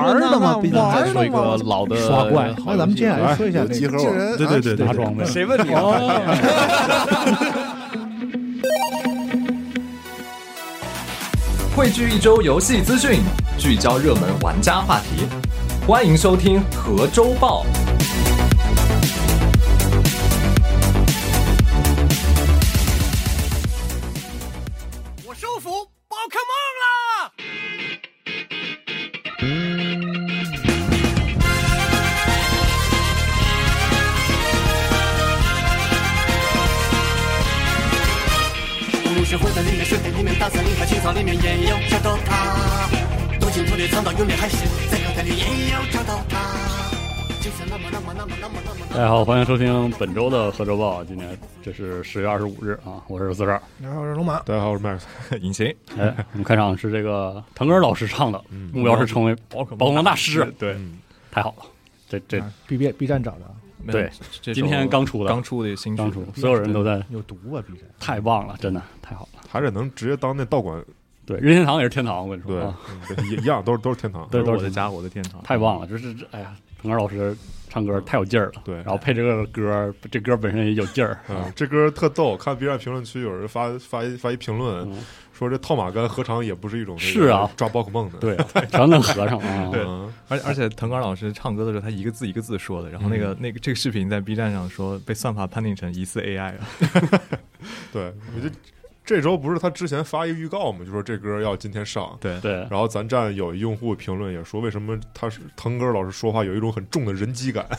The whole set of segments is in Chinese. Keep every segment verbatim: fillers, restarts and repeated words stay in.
玩的嘛， 玩说一个老的刷怪。那咱们接下来说一下这个， 对对对， 拿装备， 谁问你啊？汇聚一周游戏资讯，聚焦热门玩家话题，欢迎收听和周报。 我收服宝可梦了！ 是混在里面，水里面，大森林和青草里面也有找到它，躲进土里藏到永远，还是在口袋里也有找到它。就是那么那么那么那么那么。 大家好，欢迎收听本周的合周报。今天这是十月二十五日啊，我是四十二， 然后是龙马， 大家好，我是 Max 尹行。 哎，我们开场是这个腾格尔老师唱的， 嗯、 目标是成为宝可梦大师。 对、 嗯， 太好了，这这 B B B 站找的。 对，今天刚出的， 刚出的新刚出，所有人都在有毒啊 ！B 站太棒了，真的太好了， 还是能直接当那道馆。 对，任天堂也是天堂，我跟你说， 对， 啊、 嗯、一样都是都是天堂， 对，都是我的家，我的天堂， 太棒了！就是哎呀，腾格尔老师唱歌太有劲儿了， 对， 然后配这个歌，这歌本身也有劲儿， 嗯，这歌特逗。看 B 站评论区有人发发一发一评论。嗯，说这套马杆何尝也不是一种是啊抓宝可梦的， 对，全能合上啊！ 对，而而且腾格尔老师唱歌的时候，他一个字一个字说的，然后那个、嗯、那个这个视频在 B 站上说被算法判定成疑似 A I 了。 对，我觉得这周不是他之前发一个预告嘛，就说这歌要今天上， 对对， 然后咱站有用户评论也说，为什么他是腾格尔老师说话有一种很重的人机感？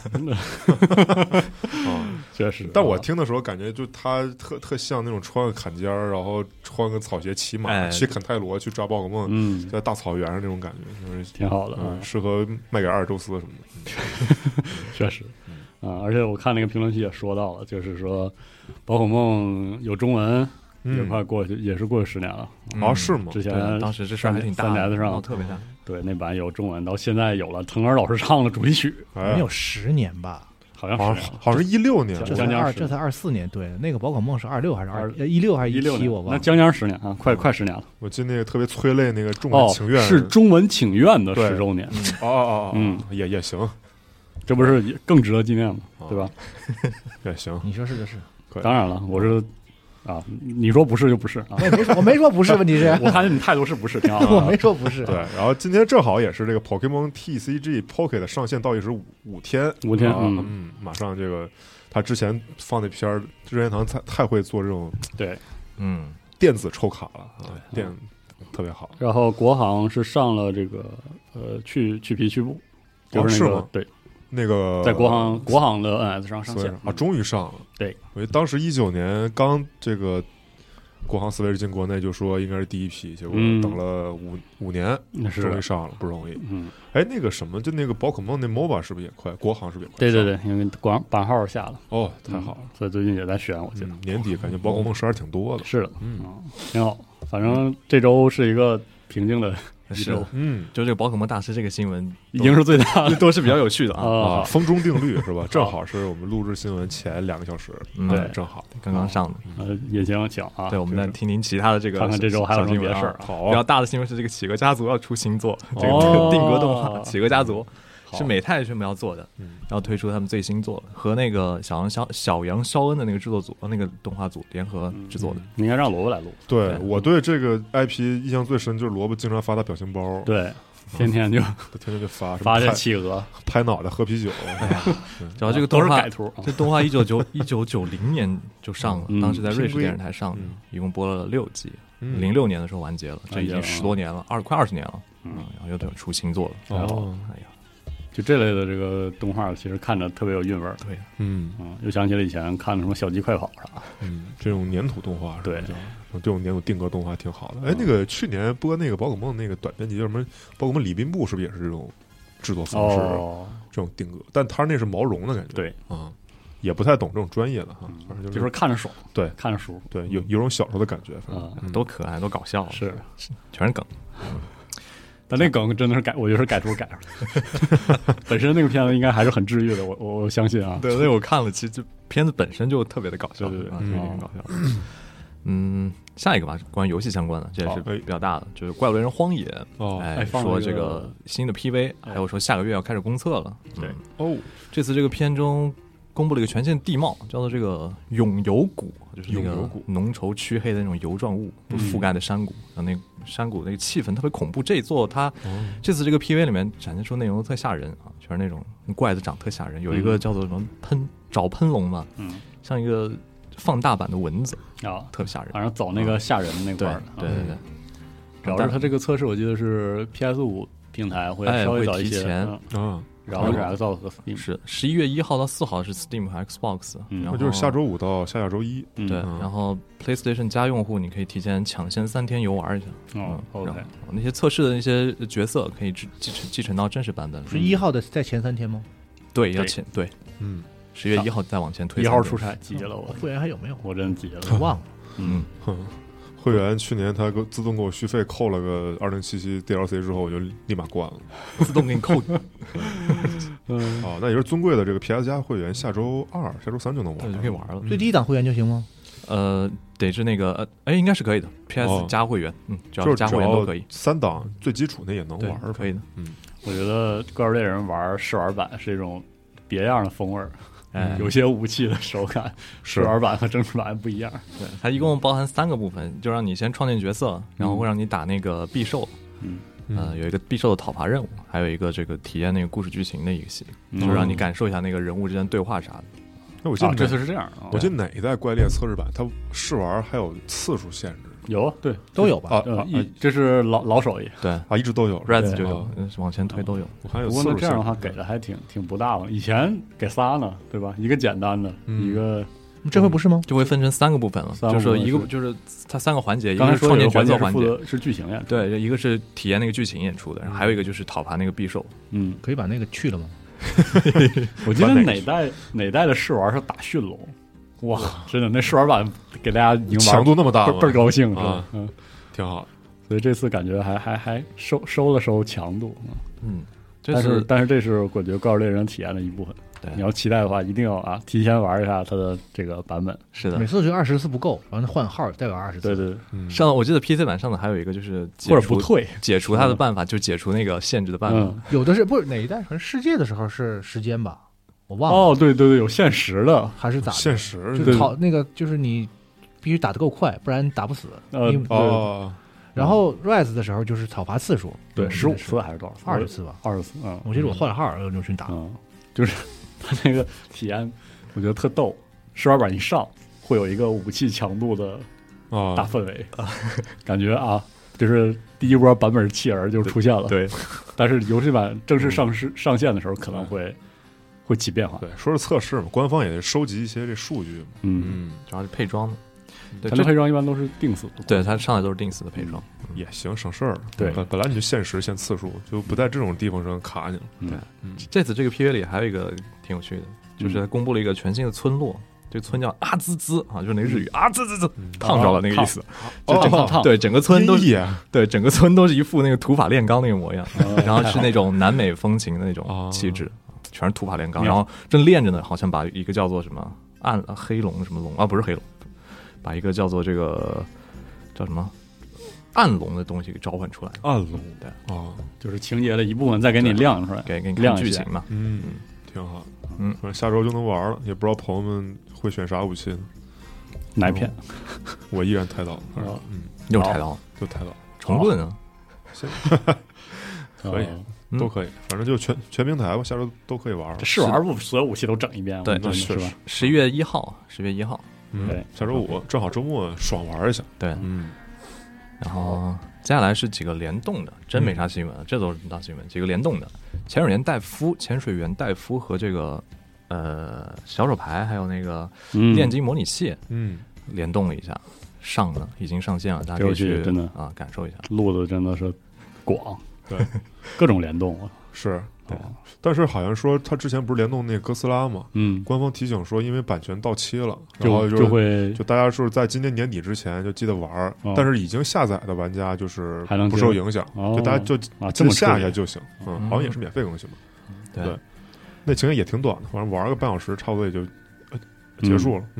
啊，确实。 但我听的时候感觉就他特特像那种穿个坎肩儿，然后穿个草鞋骑马、哎、去肯泰罗去抓宝可梦， 嗯， 在大草原上那种感觉，就是挺好的， 嗯，适合卖给阿尔宙斯什么的。 确实，啊，而且我看那个评论区也说到了，就是说宝可梦有中文。也快过去，也是过去十年了。 哦，是吗？ 之前当时这事儿还挺大的， 三 D S 上特别大。 对，那版有中文，到现在有了腾格尔老师唱的主题曲， 没有十年吧？ 好像好像好像是一六年， 这才二，这才二四年。对，那个宝可梦是二六还是二一六还是一七？我忘了。 那将将十年啊，快快十年了。 我记得那个特别催泪那个中文请愿， 是中文请愿的十周年。 哦哦哦，嗯，也也行， 这不是更值得纪念吗？对吧？ 也行， 你说是就是。 当然了，我是。啊，你说不是就不是啊！ 我没说，我没说不是，问题是我看见你态度是不是挺好的。 我没说不是。 对，然后今天正好也是这个 Pokemon T C G Pocket 上线倒计时五五天， 五天， 嗯嗯，马上这个他之前放那片儿，任天堂太太会做这种对， 嗯，电子抽卡了啊，电特别好。 然后国行是上了这个呃去去皮去布，就是那个对。 那个在国行国行的 N S 上上线啊，终于上了。 对， 我觉得当时一九年刚这个国行思维进国内，就说应该是第一批，结果等了五、嗯、五年，终于上了，不容易。 嗯， 哎，那个什么，就那个宝可梦那 M O B A 是不是也快？国行是不是也快？ 对对对，因为国版号下了。 哦，太好了！ 嗯、所以最近也在选，我记得、 嗯、年底感觉宝可梦十还是挺多的。 是的， 嗯， 挺好。反正这周是一个平静的。 是， 嗯， 就这个宝可梦大师这个新闻已经是最大的， 都是比较有趣的啊。 啊，风中定律是吧？正好是我们录制新闻前两个小时， 嗯、 对，正好刚刚上的。 呃，也行，请啊。 对，我们再听听其他的这个， 看看这周还有什么别的事儿。 好， 比较大的新闻是这个企鹅家族要出新作，这个定格动画《企鹅家族》。是美泰宣布要做的，嗯，然后推出他们最新作的，和那个小羊小小羊肖恩的那个制作组，那个动画组联合制作的， 嗯、应该让萝卜来录。 对，对我对这个 I P 印象最深就是萝卜经常发他表情包， 对，天天就他天天就发发这企鹅， 拍脑袋喝啤酒， 哎呀，主要这个动画改图， 这动画一九九一九九零年就上了，嗯、当时在瑞士电视台上的，嗯、一共播了六集，零六年的时候完结了，这已经十多年了，二快二十年了，嗯，然后又出新作了， 哦， 哎呀。 就这类的这个动画，其实看着特别有韵味儿。 对， 嗯嗯，又想起了以前看的什么小鸡快跑啥， 嗯，这种粘土动画， 对， 这种粘土定格动画挺好的。哎，那个去年播那个宝可梦那个短篇集叫什么？宝可梦礼宾部是不是也是这种制作方式？ 哦， 这种定格，但他那是毛绒的感觉， 对啊，也不太懂这种专业的哈，反正就是就是看着爽， 对， 看着舒服， 对，有有种小时候的感觉， 啊， 多可爱，多搞笑， 是全是梗。 但那梗真的是改，我觉得是改图改出来的。本身那个片子应该还是很治愈的，我我相信啊。 对，那我看了，其实这片子本身就特别的搞笑， 对对对， 啊，特别搞笑。嗯， 下一个吧，关于游戏相关的，这也是比较大的，就是《怪物猎人荒野》 哦， 哎，说这个新的 P V， 还有说下个月要开始公测了。 对， 哦， 这次这个片中公布了一个全新的地貌，叫做这个永油谷，就是那个浓稠黢黑的那种油状物覆盖的山谷，然后那山谷那个气氛特别恐怖。这一座它这次这个 P V 里面展现出内容特吓人啊，全是那种怪子长特吓人，有一个叫做什么喷找喷龙嘛，嗯，像一个放大版的蚊子啊，特别吓人， 反正走那个吓人的那块儿。 对对对， 主要是它这个测试我记得是 P S 五 平台会稍微早一些啊。 然后是 Xbox 和 Steam， 是十一月一号到四号是 Steam 和 Xbox， 然后就是下周五到下下周一， 对，然后 PlayStation 加用户你可以提前抢先三天游玩一下。 哦 ，OK， 那些测试的那些角色可以继承继承到真实版本。 是一号的在前三天吗？ 对，要前对，嗯，十月一号再往前推。 一号出差急了我， 会员还有没有？ 我真急了， 忘了。 嗯。 会员去年他自动给我续费扣了个二零七七 D L C 之后，我就立马关了， 自动给你扣。 嗯，哦，那也是尊贵的这个 P S 加会员，下周二、下周三就能玩， 就可以玩了。 最低档会员就行吗？ 呃，得是那个呃，哎，应该是可以的。P S 加会员，嗯，只要加会员都可以。 三档最基础的也能玩， 可以的。 嗯， 我觉得《怪物猎人》玩试玩版是一种别样的风味儿。嗯、有些武器的手感，试玩版和正式版不一样。 对，它一共包含三个部分，就让你先创建角色，然后会让你打那个必兽，嗯，呃，有一个必兽的讨伐任务，还有一个这个体验那个故事剧情的一个戏，嗯、就是让你感受一下那个人物之间对话啥的。 那我记得、啊、 这次是这样， 我记得哪一代怪猎测试版，它试玩还有次数限制。 有，对， 都有吧？ 啊， 呃、啊这是老老手艺， 对啊，一直都有 ，Res 就有，往前推都有。 我看有次数限制。不过那这样的话给的还挺挺不大了，以前给仨呢，对吧？一个简单的， 嗯、 一个这回不是吗？ 就会分成三个部分了，就是一个就是它三个环节，一个是创建角色环节， 是剧情演出， 对，一个是体验那个剧情演出的，然后还有一个就是讨伐那个匕首。 嗯， 可以把那个去了吗？ 我记得哪代哪代的试玩是打驯龙，哇，真的那试玩版给大家已经玩强度那么大， 倍儿高兴啊， 嗯。 挺好， 所以这次感觉还还还收收了收强度， 嗯， 但是但是这是我觉得怪物猎人体验的一部分。 对， 你要期待的话，一定要啊提前玩一下它的这个版本。 是的， 每次觉得二十次不够，然后换号代表二十次。 对对对， 嗯、上我记得 P C 版上的还有一个就是或者不退解除它的办法，就解除那个限制的办法。 嗯、有的是不是哪一代？好像世界的时候是时间吧，我忘了。 哦，对对对，有限时的还是咋的？ 限时就讨那个就是你必须打得够快，不然打不死。 呃哦。 然后 Rise 的时候就是讨伐次数， 对，十五次还是多少次？ 二十次吧， 二十次。嗯， 我记得我换了号又就去打， 嗯，就是他那个体验，我觉得特逗。试玩版一上会有一个武器强度的大氛围， 啊、 感觉啊，就是第一波版本弃儿就出现了。 对， 但是游戏版正式上市、嗯、上线的时候可能会、嗯、会起变化。 对，说是测试嘛，官方也得收集一些这数据嘛。 嗯嗯，主要是配装的。对， 它的配装一般都是定死的， 对，它上来都是定死的配装， 嗯、也行，省事儿。 对， 本本来你就限时限次数，就不在这种地方上卡你了。 对，嗯，这次这个 P V 里还有一个挺有趣的，就是它公布了一个全新的村落，这个村叫阿滋滋啊，就是那个日语啊滋滋滋，烫着了那个意思， 就整个对整个村都是，对整个村都是一副那个土法炼钢那个模样，然后是那种南美风情的那种气质，全是土法炼钢，然后正练着呢，好像把一个叫做什么暗黑龙什么龙啊，不是黑龙。把一个叫做这个叫什么暗龙的东西给召唤出来， 暗龙对啊、哦， 就是情节的一部分再给你亮出来， 给给你看剧情嘛， 嗯，挺好，嗯，反正下周就能玩了，也不知道朋友们会选啥武器呢？ 哪一片？ 我依然太刀， 嗯， 又太刀， 又太刀， 重盾啊， 可以。都可以，反正就全全平台吧，下周都可以玩。 这试玩不所有武器都整一遍， 对， 那是吧？ 十一月一号，十月一号， 嗯，对，下周五正好周末爽玩一下， 对， 嗯。 然后接下来是几个联动的，真没啥新闻，这都是大新闻。几个联动的，潜水员戴夫、潜水员戴夫和这个呃小手牌，还有那个炼金模拟器， 嗯， 联动了一下，上了，已经上线了，大家可以去真的啊感受一下， 录的真的是广。对，各种联动啊， 是，对，但是好像说他之前不是联动那个哥斯拉嘛， 嗯， 官方提醒说因为版权到期了，然后就会就大家是在今年年底之前就记得玩， 哦、 但是已经下载的玩家就是还能不受影响， 哦、 就大家就啊这么下一下就行，嗯， 嗯好像也是免费更新嘛， 对， 对，那情节也挺短的，反正玩个半小时差不多也就结束了，嗯。嗯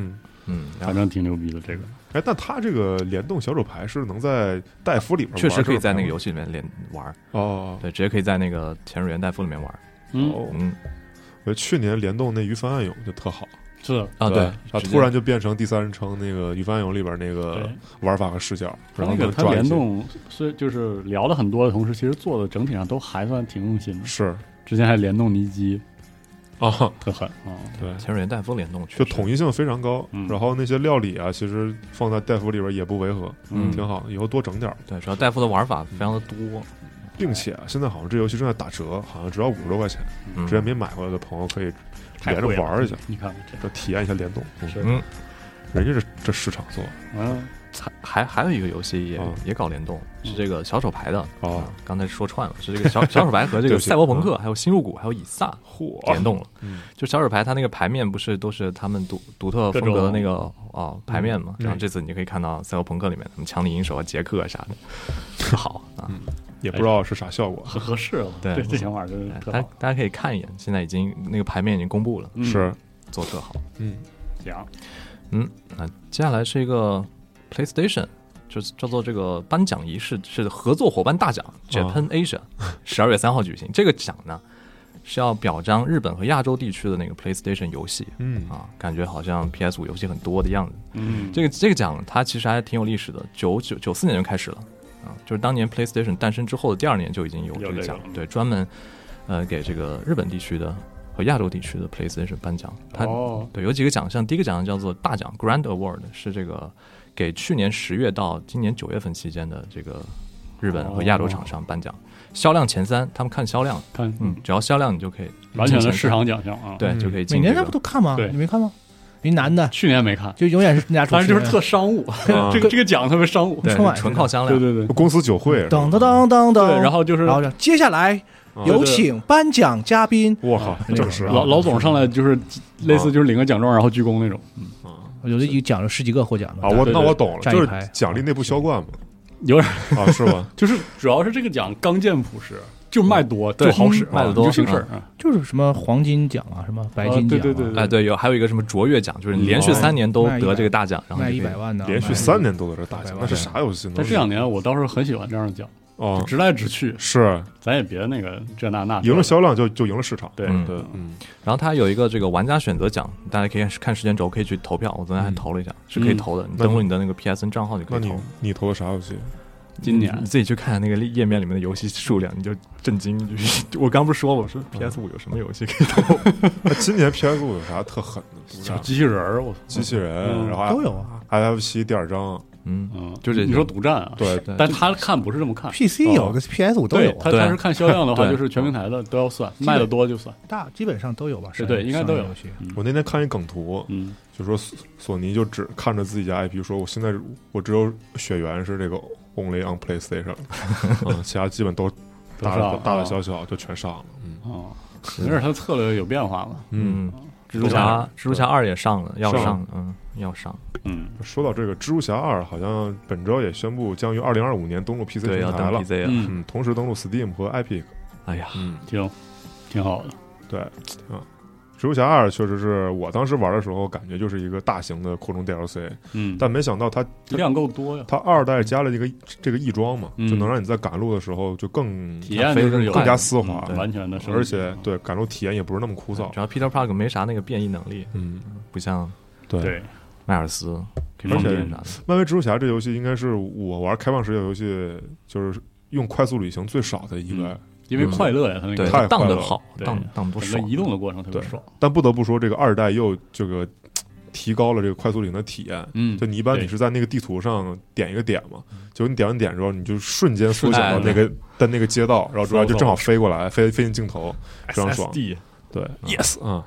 嗯， 反正挺牛逼的这个。 哎，但它这个联动小手牌是能在戴夫里面玩， 确实可以在那个游戏里面连玩哦， 对，直接可以在那个潜水员戴夫里面玩。 嗯嗯， 我去年联动那鱼帆暗涌就特好。 是啊，对， 它突然就变成第三人称那个鱼帆涌里边那个玩法和视角，然后那个它联动，所以就是聊了很多的同时，其实做的整体上都还算挺用心的。 是， 之前还联动尼基啊， 特狠啊！ 对， 潜水员戴夫联动就统一性非常高， 嗯、 然后那些料理啊，其实放在戴夫里边也不违和， 嗯， 挺好，以后多整点。 对，主要戴夫的玩法非常的多。 并且现在好像这游戏正在打折，好像只要五十多块钱， 嗯、 之前没买过来的朋友可以连着玩一下。 你看， 这体验一下联动。 嗯， 人家这这市场做， 嗯， 还还有一个游戏也、嗯、也搞联动，是这个小手牌的哦、 啊。刚才说串了，是这个小小手牌和这个赛博朋克，还有新入谷，还有以撒联动了。 嗯， 就小手牌，它那个牌面不是都是他们独独特风格的那个哦牌面嘛？然后这次你可以看到赛博朋克里面什么强力银手啊、杰克啊啥的，特好啊。 嗯，也不知道是啥效果， 很合适。 对， 这想法真的特好。 大大家可以看一眼，现在已经那个牌面已经公布了， 是做特好。 嗯， 讲， 嗯，那接下来是一个 PlayStation， 就是叫做这个颁奖仪式，是合作伙伴大奖 Japan Asia， 十二月三号举行。这个奖呢是要表彰日本和亚洲地区的那个 PlayStation 游戏。 嗯啊，感觉好像 P S 五 游戏很多的样子。 嗯， 这个这个奖它其实还挺有历史的，九九九四年就开始了。啊，就是当年 PlayStation 诞生之后的第二年就已经有这个奖，对，专门呃给这个日本地区的和亚洲地区的 PlayStation 颁奖。它、 哦、 对有几个奖项，第一个奖项叫做大奖 Grand Award， 是这个给去年十月到今年九月份期间的这个日本和亚洲厂商颁奖，销量前三，他们看销量， 看嗯，只要销量你就可以完全的市场奖项啊， 对， 嗯、 就可以进、 这个。每年他不都看吗？ 对， 你没看吗？一男的， 去年没看， 就永远是那家主持人， 但是就是特商务，啊、这个这个奖特别商务， 对，纯靠销量， 对对对， 公司酒会， 噔噔噔噔噔， 对，然后就是， 然后接下来有请颁奖嘉宾， 我靠，正式老老总上来就是类似就是领个奖状然后鞠躬那种， 嗯啊， 有的奖了十几个获奖的啊，我那我懂了，就是奖励内部销冠嘛， 有点啊，是吧？ 就是主要是这个奖刚见朴实。就卖多就好使， 卖的多就行事儿， 就是什么黄金奖啊，什么白金奖， 对对对， 哎对，有还有一个什么卓越奖，就是连续三年都得这个大奖，然后卖一百万的， 连续三年都得这大奖，那是啥游戏呢？ 但这两年我倒是很喜欢这样的奖， 哦， 直来直去， 是， 咱也别那个这那那， 赢了销量就就赢了市场， 对对，嗯。 然后它有一个这个玩家选择奖，大家可以看时间轴，可以去投票。我昨天还投了一下，是可以投的，你登录你的那个 P S N 账号就可以投。 那你你投的啥游戏？ 今年你自己去看那个页面里面的游戏数量，你就震惊。就是我刚不是说了，我说 P S 五 有什么游戏可以投？ 那今年 P S 五 有啥特狠的？ 小机器人儿，我机器人，然后都有啊 ，F F 七第二章， 嗯嗯， 就是你说独占啊， 对， 但他看不是这么看 ，P C 有，跟 P S 五都有。 他他是看销量的话，就是全平台的都要算，卖的多就算， 大基本上都有吧？ 对对，应该都有。 我那天看一梗图， 嗯， 就说索尼就只看着自己家 I P， 说我现在我只有血缘是这个。Only on PlayStation， 嗯，其他基本都大大大大小小就全上了，嗯哦，没事，它的策略有变化嘛， 嗯，蜘蛛侠，蜘蛛侠二也上了，要上，嗯，要上， 嗯。 说到这个蜘蛛侠二，好像本周也宣布将于二零二五年登陆 P C 平台了，嗯，同时登陆 Steam 和 Epic， 哎呀， 嗯，挺挺好的， 对，啊。蜘蛛侠二确实是我当时玩的时候，感觉就是一个大型的扩充 D L C， 嗯， 但没想到它量够多呀。 它二代加了一个这个翼装嘛，嗯、就能让你在赶路的时候就更体验就是更加丝滑， 嗯、完全的， 而且对赶路体验也不是那么枯燥。 主要 Peter Park 没啥那个变异能力， 嗯， 不像对迈尔斯可以而且啥的。 漫威蜘蛛侠这游戏应该是我玩开放世界游戏就是用快速旅行最少的一个。 嗯因为快乐呀，它那个太荡得好，荡荡不爽， 移动的过程特别爽。 但不得不说，这个二代又这个提高了这个快速旅行的体验。 嗯， 就你一般你是在那个地图上点一个点嘛，就你点完点之后，你就瞬间缩小到那个的那个街道，然后主要就正好飞过来，飞飞进镜头，非常爽。对 ，yes 啊，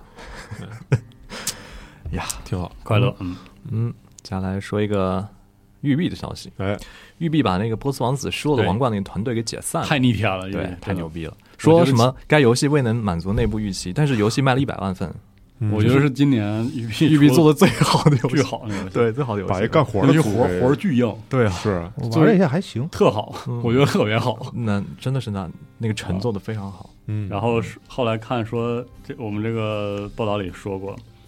呀， 挺好， 快乐。嗯嗯，接下来说一个育碧的消息， 哎。 育碧把那个波斯王子失落的王冠那个团队给解散了， 太逆天了， 对，太牛逼了。说什么该游戏未能满足内部预期，但是游戏卖了一百万份， 我觉得是今年育碧育碧做的最好的游戏， 最好的游戏， 对，最好的游戏， 把一干活的活活巨硬， 对啊， 是我玩了一下还行， 特好，我觉得特别好， 那真的是那那个沉做的非常好。 嗯， 然后后来看说，这我们这个报道里说过。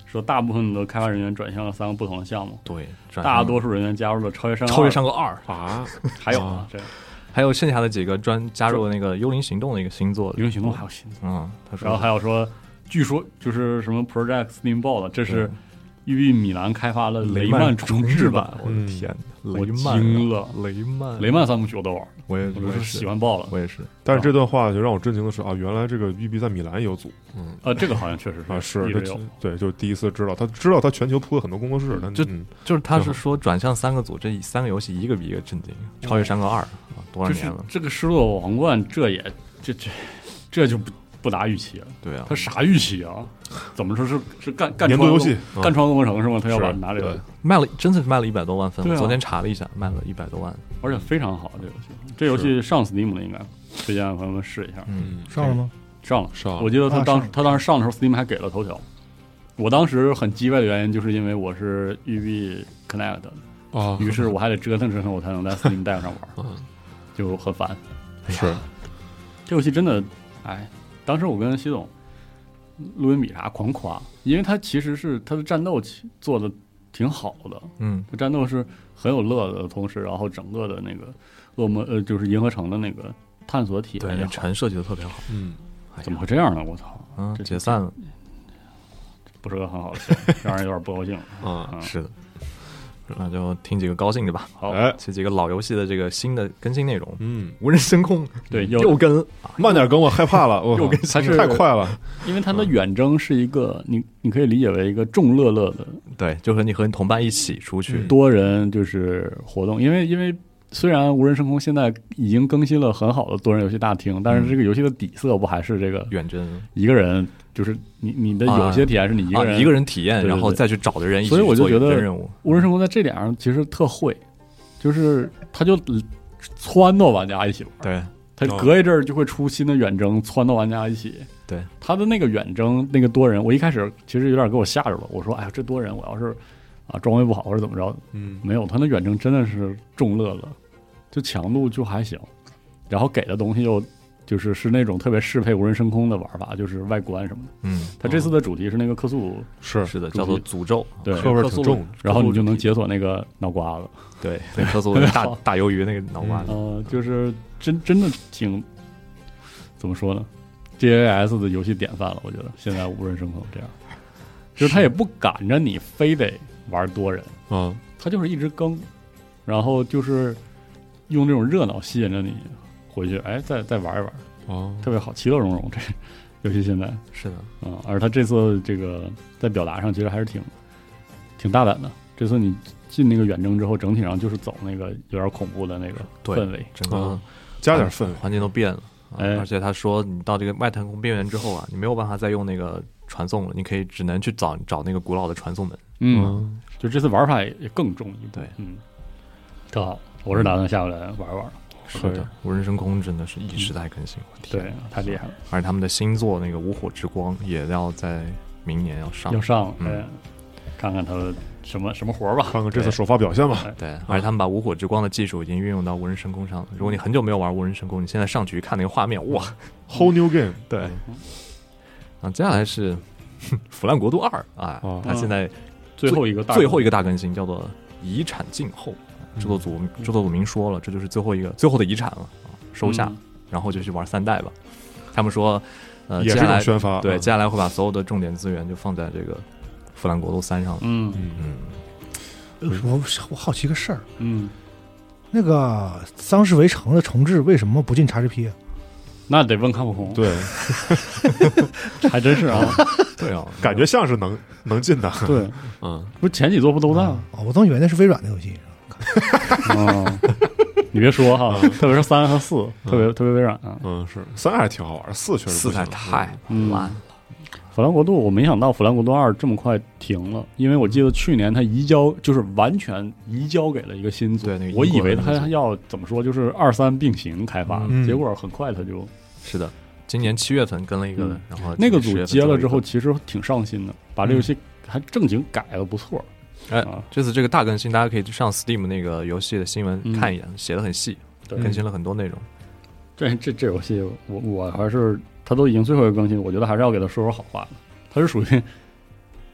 说大部分的开发人员转向了三个不同的项目， 对， 大多数人员加入了超越山超越山河二啊， 还有啊，这还有剩下的几个专加入了那个幽灵行动的一个新作， 幽灵行动还有新作， 嗯，他说， 然后还有说，据说就是什么 Project Steamboat， 这是育碧米兰开发的雷曼重置版， 我的天， 我惊了， 雷曼雷曼三部曲我都玩， 我也我是喜欢爆了， 我也是。 但是这段话就让我震惊的是啊，原来这个育碧在米兰也有组， 嗯啊，这个好像确实是啊，是这对，就第一次知道，他知道他全球铺了很多工作室，但就嗯就是他是说转向三个组，这三个游戏一个比一个震惊，超越山河二啊，多少年了？ 这个失落王冠，这也这这这就不。不达预期了， 对啊， 他啥预期啊？怎么说是是干干年度游戏， 干创作工程是吗？他要把拿这个卖了，真的是卖了一百多万份。 啊、 我昨天查了一下，卖了一百多万， 而且非常好。这游戏，这游戏上 Steam 了，应该推荐朋友们试一下。 嗯， 上了吗？ 上了， 上了。 我记得他当、 啊、 他当时上的时候 ，Steam 还给了头条。我当时很鸡掰的原因，就是因为我是育碧 Connect 的啊， 于是我还得折腾折腾，我才能在 Steam 带上玩，就很烦。 是， 这游戏真的，哎。当时我跟西总录音笔啥狂夸，因为他其实是他的战斗做的挺好的， 嗯， 战斗是很有乐的同时，然后整个的那个恶魔呃就是银河城的那个探索体验， 对，城设计的特别好， 嗯， 怎么会这样呢？我操， 嗯，解散了， 不是个很好的事，让人有点不高兴啊、嗯，是的。那就听几个高兴的吧。 好， 这几个老游戏的这个新的更新内容。 嗯， 无人升空， 对， 又更慢点更，我害怕了。 又更它是太快了， 因为它的远征是一个，你你可以理解为一个众乐乐的， 对，就和你和你同伴一起出去， 多人就是活动。因为因为虽然无人升空现在已经更新了很好的多人游戏大厅，但是这个游戏的底色不还是这个远征一个人。就是你你的有些体验是你一个人、 啊、一个人体验， 对对对， 然后再去找的人一起做做任任务。 无人升空在这点上其实特会，就是他就撺掇玩家一起玩， 对， 他隔一阵儿就会出新的远征，撺掇玩家一起。 对， 他的那个远征那个多人，我一开始其实有点给我吓着了，我说哎呀这多人我要是啊装备不好或者怎么着， 嗯， 没有，他那远征真的是众乐乐，就强度就还行，然后给的东西又。就是是那种特别适配无人升空的玩法，就是外观什么的。 嗯， 它这次的主题是那个克苏鲁， 是是的，叫做诅咒， 对， 克味挺重， 然后你就能解锁那个脑瓜子， 对，那克苏鲁大大鱿鱼那个脑瓜子， 呃，就是真真的挺怎么说呢 ？G A S 的游戏典范了，我觉得现在无人升空这样，就是他也不赶着你非得玩多人啊， 他就是一直更，然后就是用这种热闹吸引着你。回去哎，再再玩一玩哦， 特别好，其乐融融。这尤其现在是的， 嗯，而他这次这个在表达上其实还是挺挺大胆的。这次你进那个远征之后，整体上就是走那个有点恐怖的那个氛围， 整个、嗯、 加点氛围， 环境都变了。 哎， 而且他说，你到这个外太空边缘之后啊，你没有办法再用那个传送了，你可以只能去找找那个古老的传送门。 嗯，就这次玩法也更重一步。 对， 嗯，特好。我是打算下回来玩玩。 是的，无人升空真的是一时代更新， 嗯、对，太厉害了。 而且他们的新作那个《无火之光》也要在明年要上， 要上， 嗯、 哎，看看他什么什么活吧， 看看这次首发表现吧。 对，对而且他们把《无火之光》的技术已经运用到无人升空上了。如果你很久没有玩无人升空，你现在上去看那个画面，哇 ，whole new game。 对，啊，接下来是《腐烂国度二》啊， 哦、 它现在最后一个大最后一个大更新叫做《遗产静候》。制作组制作组明说了，这就是最后一个最后的遗产了，收下， 嗯、 然后就去玩三代吧。他们说，呃， 也是接下来宣发， 对， 嗯、 接下来会把所有的重点资源就放在这个《腐烂国度三》上了。 嗯嗯嗯，我我好奇个事儿， 嗯， 那个《丧尸围城》的重置为什么不进 X G P 啊？ 那得问卡普空， 对， 还真是啊， 对啊， 感觉像是能能进的， 对， 嗯， 不是前几座不都在吗？ 哦，我总以为那是微软的游戏。 哦，你别说哈，特别是三和四，特别特别微软啊。 嗯，是三还挺好玩，四确实四太太烂了。 腐烂国度，我没想到腐烂国度二这么快停了，因为我记得去年它移交就是完全移交给了一个新组， 对，那个我以为它要怎么说，就是二三并行开发， 嗯、 结果很快它就是的，今年七月份跟了一个， 嗯、 然后那个组接了之后，其实挺上心的，把这游戏还正经改的不错。 哎，这次这个大更新，大家可以上 Steam 那个游戏的新闻看一眼，写的很细，更新了很多内容。 这这这游戏，我我还是它都已经最后一个更新，我觉得还是要给它说说好话的。它是属于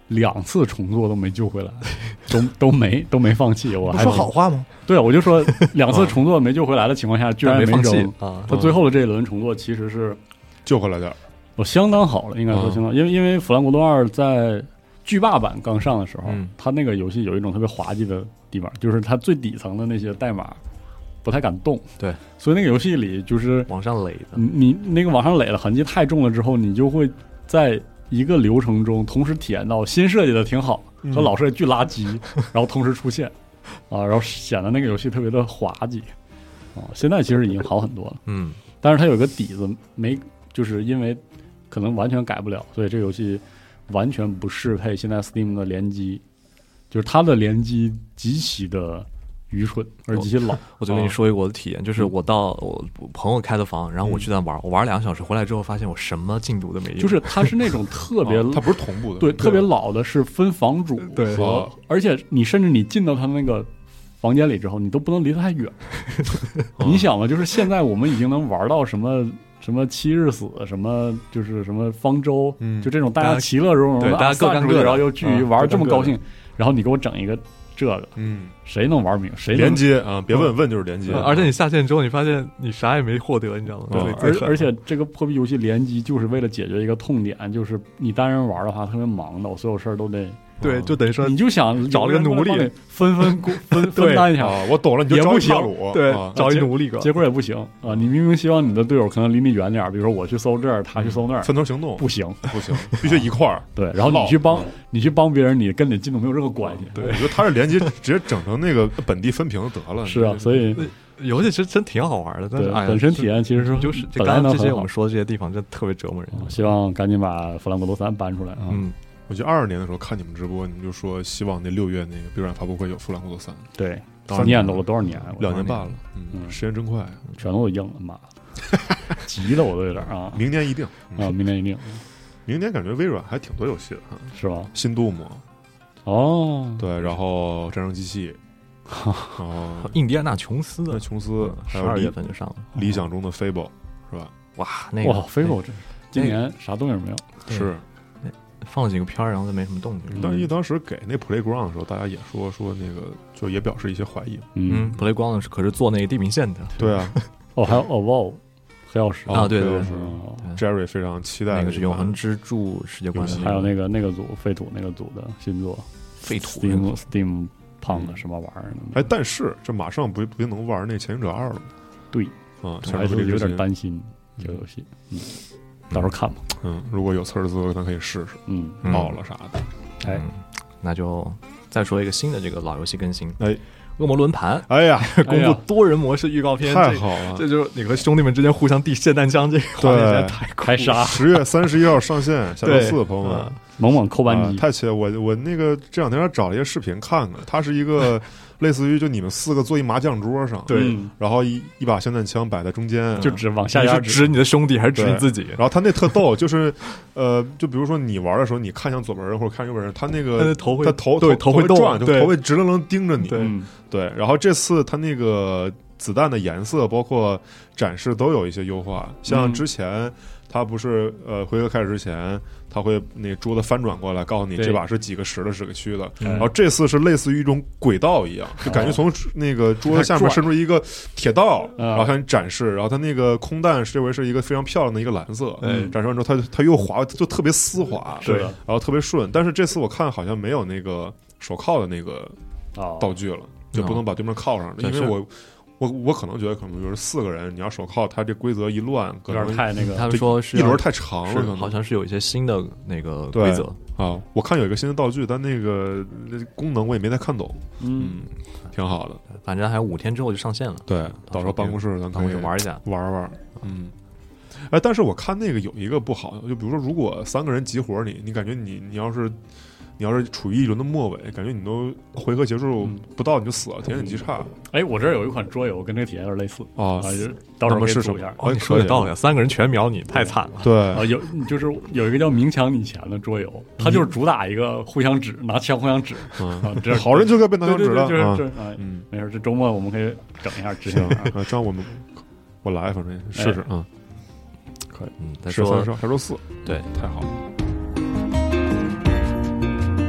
两次重做都没救回来，都都没都没放弃。我还说好话吗？ 对，我就说两次重做没救回来的情况下，居然没放弃啊！他最后的这一轮重做其实是救回来点儿， 我相当好了，应该说相当，因为因为《腐烂国度二》在巨霸版刚上的时候， 嗯， 它那个游戏有一种特别滑稽的地方，就是它最底层的那些代码不太敢动， 对， 所以那个游戏里就是往上垒的， 你你那个往上垒的痕迹太重了之后，你就会在一个流程中同时体验到新设计的挺好和老设计巨垃圾，然后同时出现啊，然后显得那个游戏特别的滑稽啊。现在其实已经好很多了， 嗯， 但是它有个底子没，就是因为可能完全改不了，所以这个游戏完全不适配现在 Steam 的联机，就是它的联机极其的愚蠢而极其老。 我就跟你说一个我的体验，就是我到我朋友开的房，然后我去那玩，我玩两个小时，回来之后发现我什么进度都没有。 就是它是那种特别， 它不是同步的， 对，特别老的是分房主对和，而且你甚至你进到他那个房间里之后，你都不能离得太远。你想嘛，就是现在我们已经能玩到什么什么七日死，什么就是什么方舟， 嗯， 就这种大家其乐融融的， 大家各干各的， 然后又聚于玩这么高兴，然后你给我整一个。这个， 嗯， 谁能玩明？谁连接啊？别问，问就是连接。 而且你下线之后，你发现你啥也没获得，你知道吗？ 对，而而且这个破壁游戏联机就是为了解决一个痛点，就是你单人玩的话特别忙的，我所有事儿都得。 对，就等于说你就想找了个奴隶， 分分分分担一下。 我懂了，你就找也不行， 对，找一奴隶个， 结果也不行啊！你明明希望你的队友可能离你远点，比如说我去搜这儿，他去搜那儿， 分头行动不行， 不行，必须一块儿。 对，然后你去帮你去帮别人，你跟你进度没有任何关系。 对，我觉得他是联机直接整成那个本地分屏就得了。 是啊，所以游戏其实真挺好玩的，但是本身体验其实是就是本来这些我们说的这些地方真的特别折磨人。 希望赶紧把《弗兰克多三》搬出来啊！ 嗯。 我记得二二年的时候看你们直播，你们就说希望那六月那个微软发布会有《弗兰克多三》。 对，念叨了多少年？ 两年半了，嗯，时间真快， 全都硬了，妈的，急的我都有点啊！ 明年一定啊，明年一定， 明年感觉微软还挺多游戏的， 是吧？ 新杜姆， 哦， 对，然后战争机器，然后印第安纳琼斯， 那琼斯十二月份就上了， 理想中的 Fable 是吧？ 哇，那个哇 Fable 这今年啥动静没有？ 是。 放了几个片儿，然后就没什么动静。 但一当时给那 Playground 的时候，大家也说说那个，就也表示一些怀疑。 嗯 ，Playground 是可是做那个地平线的。 对啊， 哦，还有 Evolve 黑曜石啊，对对对 ，Jerry 非常期待那个是永恒之柱世界观， 还有那个那个组废土那个组的新作废土 Steam Steam 胖的什么玩意儿？ 哎，但是这马上不不定能玩那《潜行者二》了。 对， 啊， 还是有点担心这个游戏。嗯。到时候看吧， 嗯，如果有刺儿字，咱可以试试， 嗯， 爆了啥的， 哎、 嗯，那就再说一个新的这个老游戏更新， 哎， 恶魔轮盘， 哎呀， 公布多人模式预告片， 太好了， 这就是你和兄弟们之间互相递霰弹枪，这个画面实在太开杀， 十月三十一号上线，下周四，朋友们， 猛猛扣扳机， 太气了！我我那个这两天找了一些视频看看，它是一个。类似于就你们四个坐一麻将桌上， 对， 然后一一把霰弹枪摆在中间， 就指往下压， 指你的兄弟还是指你自己？ 然后他那特逗，就是呃，就比如说你玩的时候，你看向左边人或者看右边人，他那个他头会他头对头会转，就对头会直愣愣盯着你， 对对。然后这次他那个子弹的颜色包括展示都有一些优化，像之前他不是呃回合开始之前。他会那桌子翻转过来，告诉你这把是几个十的，几个区的。然后这次是类似于一种轨道一样，就感觉从那个桌子下面伸出一个铁道，然后向你展示。然后它那个空弹这回是一个非常漂亮的一个蓝色，展示完之后，它它又滑，就特别丝滑， 对， 然后特别顺。但是这次我看好像没有那个手铐的那个道具了，就不能把对面铐上，因为我。我我可能觉得可能就是四个人，你要手铐，它这规则一乱， 有点太那个。 他们说是一轮太长了， 好像是有一些新的那个规则啊。我看有一个新的道具，但那个功能我也没太看懂。嗯，挺好的。 反正还有五天之后就上线了。 对，到时候办公室咱可以玩一下， 玩玩。嗯，哎，但是我看那个有一个不好的，就比如说，如果三个人集活你，你感觉你你要是。你要是处于一轮的末尾，感觉你都回合结束不到你就死了，体验很极差。 哎，我这儿有一款桌游跟这个体验有点类似啊， 到时候可以试一下。 哦，你说有道理，三个人全秒你，太惨了。 对啊，有就是有一个叫明抢你钱的桌游，它就是主打一个互相指，拿枪互相指。 嗯，这好人就该被拿枪指了。 就是这啊，嗯，没事，这周末我们可以整一下执行啊。 这样我们我来，反正试试啊。可以， 嗯， 十三上，下周四， 对， 太好了。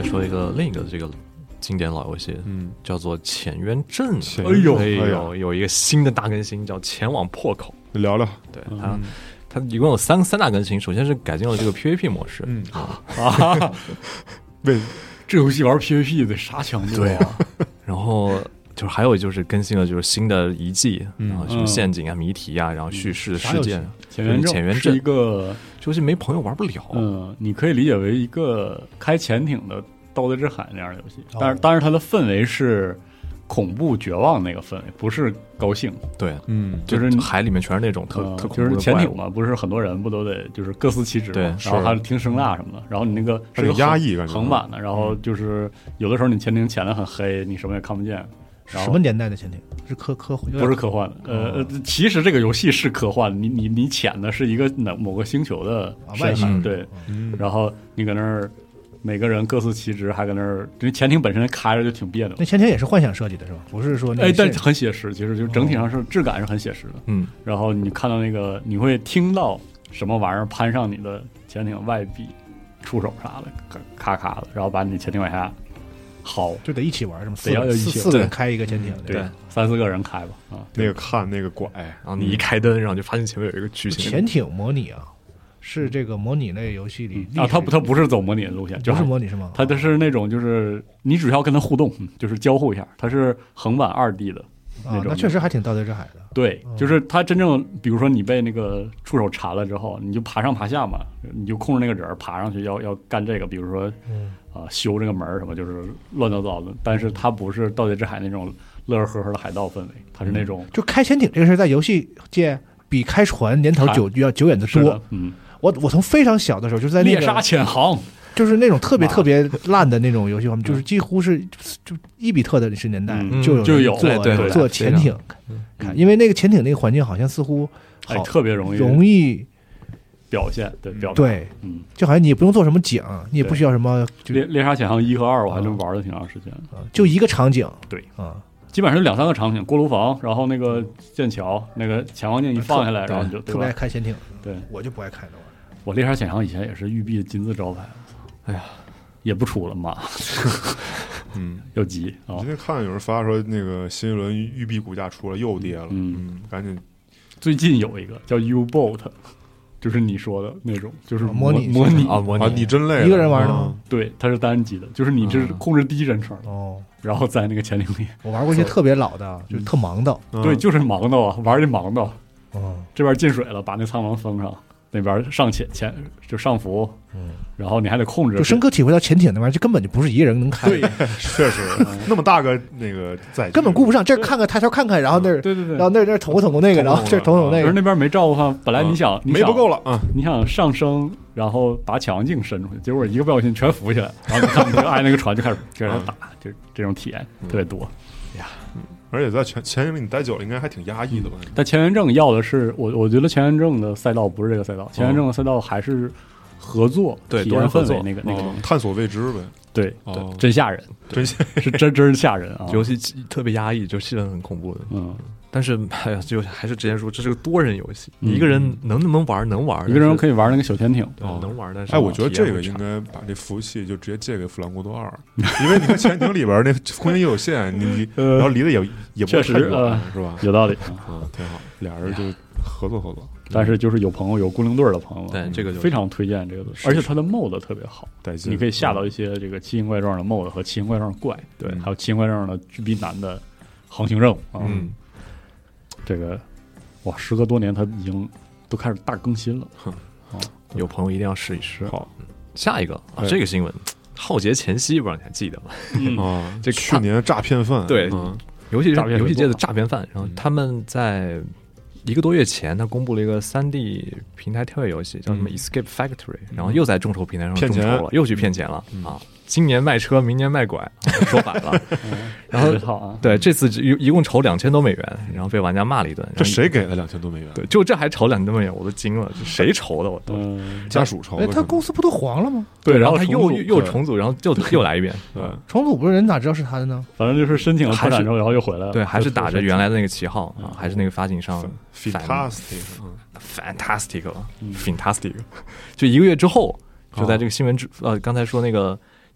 说一个另一个这个经典老游戏， 嗯， 叫做《潜渊镇》。 潜哎呦哎哎呦，有一个新的大更新叫《前往破口》。 聊聊， 对， 嗯它它一共有三三大更新，首先是改进了这个 P V P 模式， 嗯啊， 为这游戏玩 P V P 得啥强度对啊，然后就是还有就是更新了就是新的遗迹， 嗯然后什么陷阱啊、谜题啊，然后叙事的事件。 潜渊潜渊是一个这游戏没朋友玩不了， 嗯，你可以理解为一个开潜艇的《盗贼之海》那样的游戏， 哦但是当然它的氛围是恐怖绝望那个氛围，不是高兴。 对， 嗯就是海里面全是那种特、 呃特恐就是怖的怪物。 潜艇嘛，不是很多人不都得就是各司其职嘛， 对然后还听声呐什么的，然后你那个还挺是个压抑感觉横版的，然后就是有的时候你潜艇潜得很黑，你什么也看不见。然后什么年代的潜艇？是科科幻？ 不是科幻的，呃呃，其实这个游戏是科幻的，你你你潜的是一个哪某个星球的啊外星星对， 嗯然后你搁那儿每个人各司其职，还搁那儿，这潜艇本身开着就挺别扭那。潜艇也是幻想设计的是吧？不是说那个哎，但现很写实，其实就是整体上是质感是很写实的。 嗯， 然后你看到那个，你会听到什么玩意儿攀上你的潜艇外壁，触手啥的，咔咔咔的，然后把你潜艇往下薅。 就得一起玩，什么四得要个一起四四个人开一个潜艇， 对吧， 三四个人开吧啊。 那个看那个拐， 然后你一开灯，然后就发现前面有一个巨型的潜艇模拟啊，是这个模拟类游戏里啊，它不，它不是走模拟的路线，就不是是模拟是吗？ 它就是那种，就是你只要跟它互动，嗯就是交互一下，它是横版二 D 的那种，。 啊那确实还挺盗贼之海的。 对，就是它真正，比如说你被那个触手缠了之后，你就爬上爬下嘛，你就控制那个人爬上去要要干这个，比如说嗯， 啊、修这个门儿什么，就是乱糟糟的。但是它不是盗贼之海那种乐乐呵呵的海盗氛围，它是那种就开潜艇这个事儿在游戏界比开船年头开久要久远的多是的。嗯， 我我从非常小的时候就在那猎杀个潜航， 就是那种特别妈特别烂的那种游戏画面，就是几乎是就伊比特的是年代嗯就有就有人做对对做对潜艇，看，因为那个潜艇那个环境好像似乎哎， 好特别容易容易， 表现，对表达， 对， 嗯， 就好像你也不用做什么景，你也不需要什么，就猎猎杀潜航一和二我还真玩了挺长时间， 啊就一个场景， 对啊， 基本上是两三个场景，锅炉房，然后那个剑桥，那个潜望镜一放下来，然后你就对特别爱吧？ 开潜艇， 对， 我就不爱开那玩意儿。 我猎杀潜航以前也是育碧的金字招牌， 哎呀， 也不出了嘛， 嗯， 要急啊我今，天看有人发说那个新一轮育碧股价出了又跌了， 嗯， 嗯，赶紧最近有一个叫 U-Boat，就是你说的那种，就是啊模拟模拟啊，模拟啊，你真累了， 一个人玩的吗啊？ 对，它是单机的，就是你是嗯控制第一人称的， 哦， 然后在那个潜艇里， 我玩过一些特别老的，就是特忙的， 嗯对，就是忙到啊，玩的忙到， 哦， 这边进水了，把那舱门封上，那边上潜潜就上浮， 嗯， 然后你还得控制， 就深刻体会到潜艇那玩意儿，就根本就不是一个人能开， 对， 确实那么大个那个载具根本顾不上，这儿看看抬头看看，然后那儿， 对对对， 然后那儿那儿捅咕捅咕那个，然后这儿捅捅那个， 可是那边没照顾上，本来你想你煤想不够了啊， 你想上升，然后把潜望镜伸出去，结果一个不小心全浮起来，然后你看你就挨那个船就开始就开始打，就这种体验特别多。 而且在潜潜艇里你待久了，应该还挺压抑的吧？ 但潜源证要的是我，我觉得潜源证的赛道不是这个赛道，潜源证的赛道还是合作， 对体验氛多人合作围那个那个东西， 嗯探索未知呗， 对哦对，真吓人， 真是真真是吓人啊！ 游戏特别压抑，就气氛很恐怖的。 嗯， 但是哎呀，就还是之前说，这是个多人游戏， 嗯你一个人能不能玩能玩， 一个人可以以玩那个小潜艇， 能玩，但是哎，我觉得这个体验会差应该把这服务器就直接借给《弗兰国度二》，因为你看潜艇里边那空间又有限，你离呃然后离得也也不会确实太远呃， 是吧？ 有道理啊。 嗯，挺好，俩人就合作合作， 但是就是有朋友有孤零队儿的朋友， 对这个就非常推荐这个东西，而且它的 mod 特别好， 带劲。 你可以下到一些这个奇形怪状的 mod 和奇形怪状的怪，对， 嗯还有奇形怪状的巨逼难的航行任务啊。 嗯， 这个哇，时隔多年，它已经都开始大更新了。 有朋友一定要试一试。 好下一个啊， 哎这个新闻，浩劫前夕，不知道你还记得吗？ 嗯啊， 这去年诈骗犯对嗯游戏诈骗游戏界的很多诈骗犯，然后他们在一个多月前，他公布了一个三 D 平台跳跃游戏，叫什么嗯 Escape Factory，然后又在众筹平台上骗钱众筹了，又去骗钱了嗯啊！今年卖车，明年卖拐，说反了。然后这套啊， 对，这次一一共筹两千多美元，然后被玩家骂了一顿。 这然后谁给的两千多美元？ 对，就这还筹两千多美元，我都惊了，这谁筹的？我都。 嗯， 家属筹哎， 的。 他公司不都黄了吗？ 对， 然后他又然后重组又重组，然后就又来一遍。 对， 重组不是人哪知道是他的呢？ 反正就是申请了破产之后，然后又回来了。 对，还是打着原来来的那个旗号啊，还是那个发行商 fantastic，嗯 fantastic 嗯 fantastic，就一个月之后，就在这个新闻之呃，刚才说那个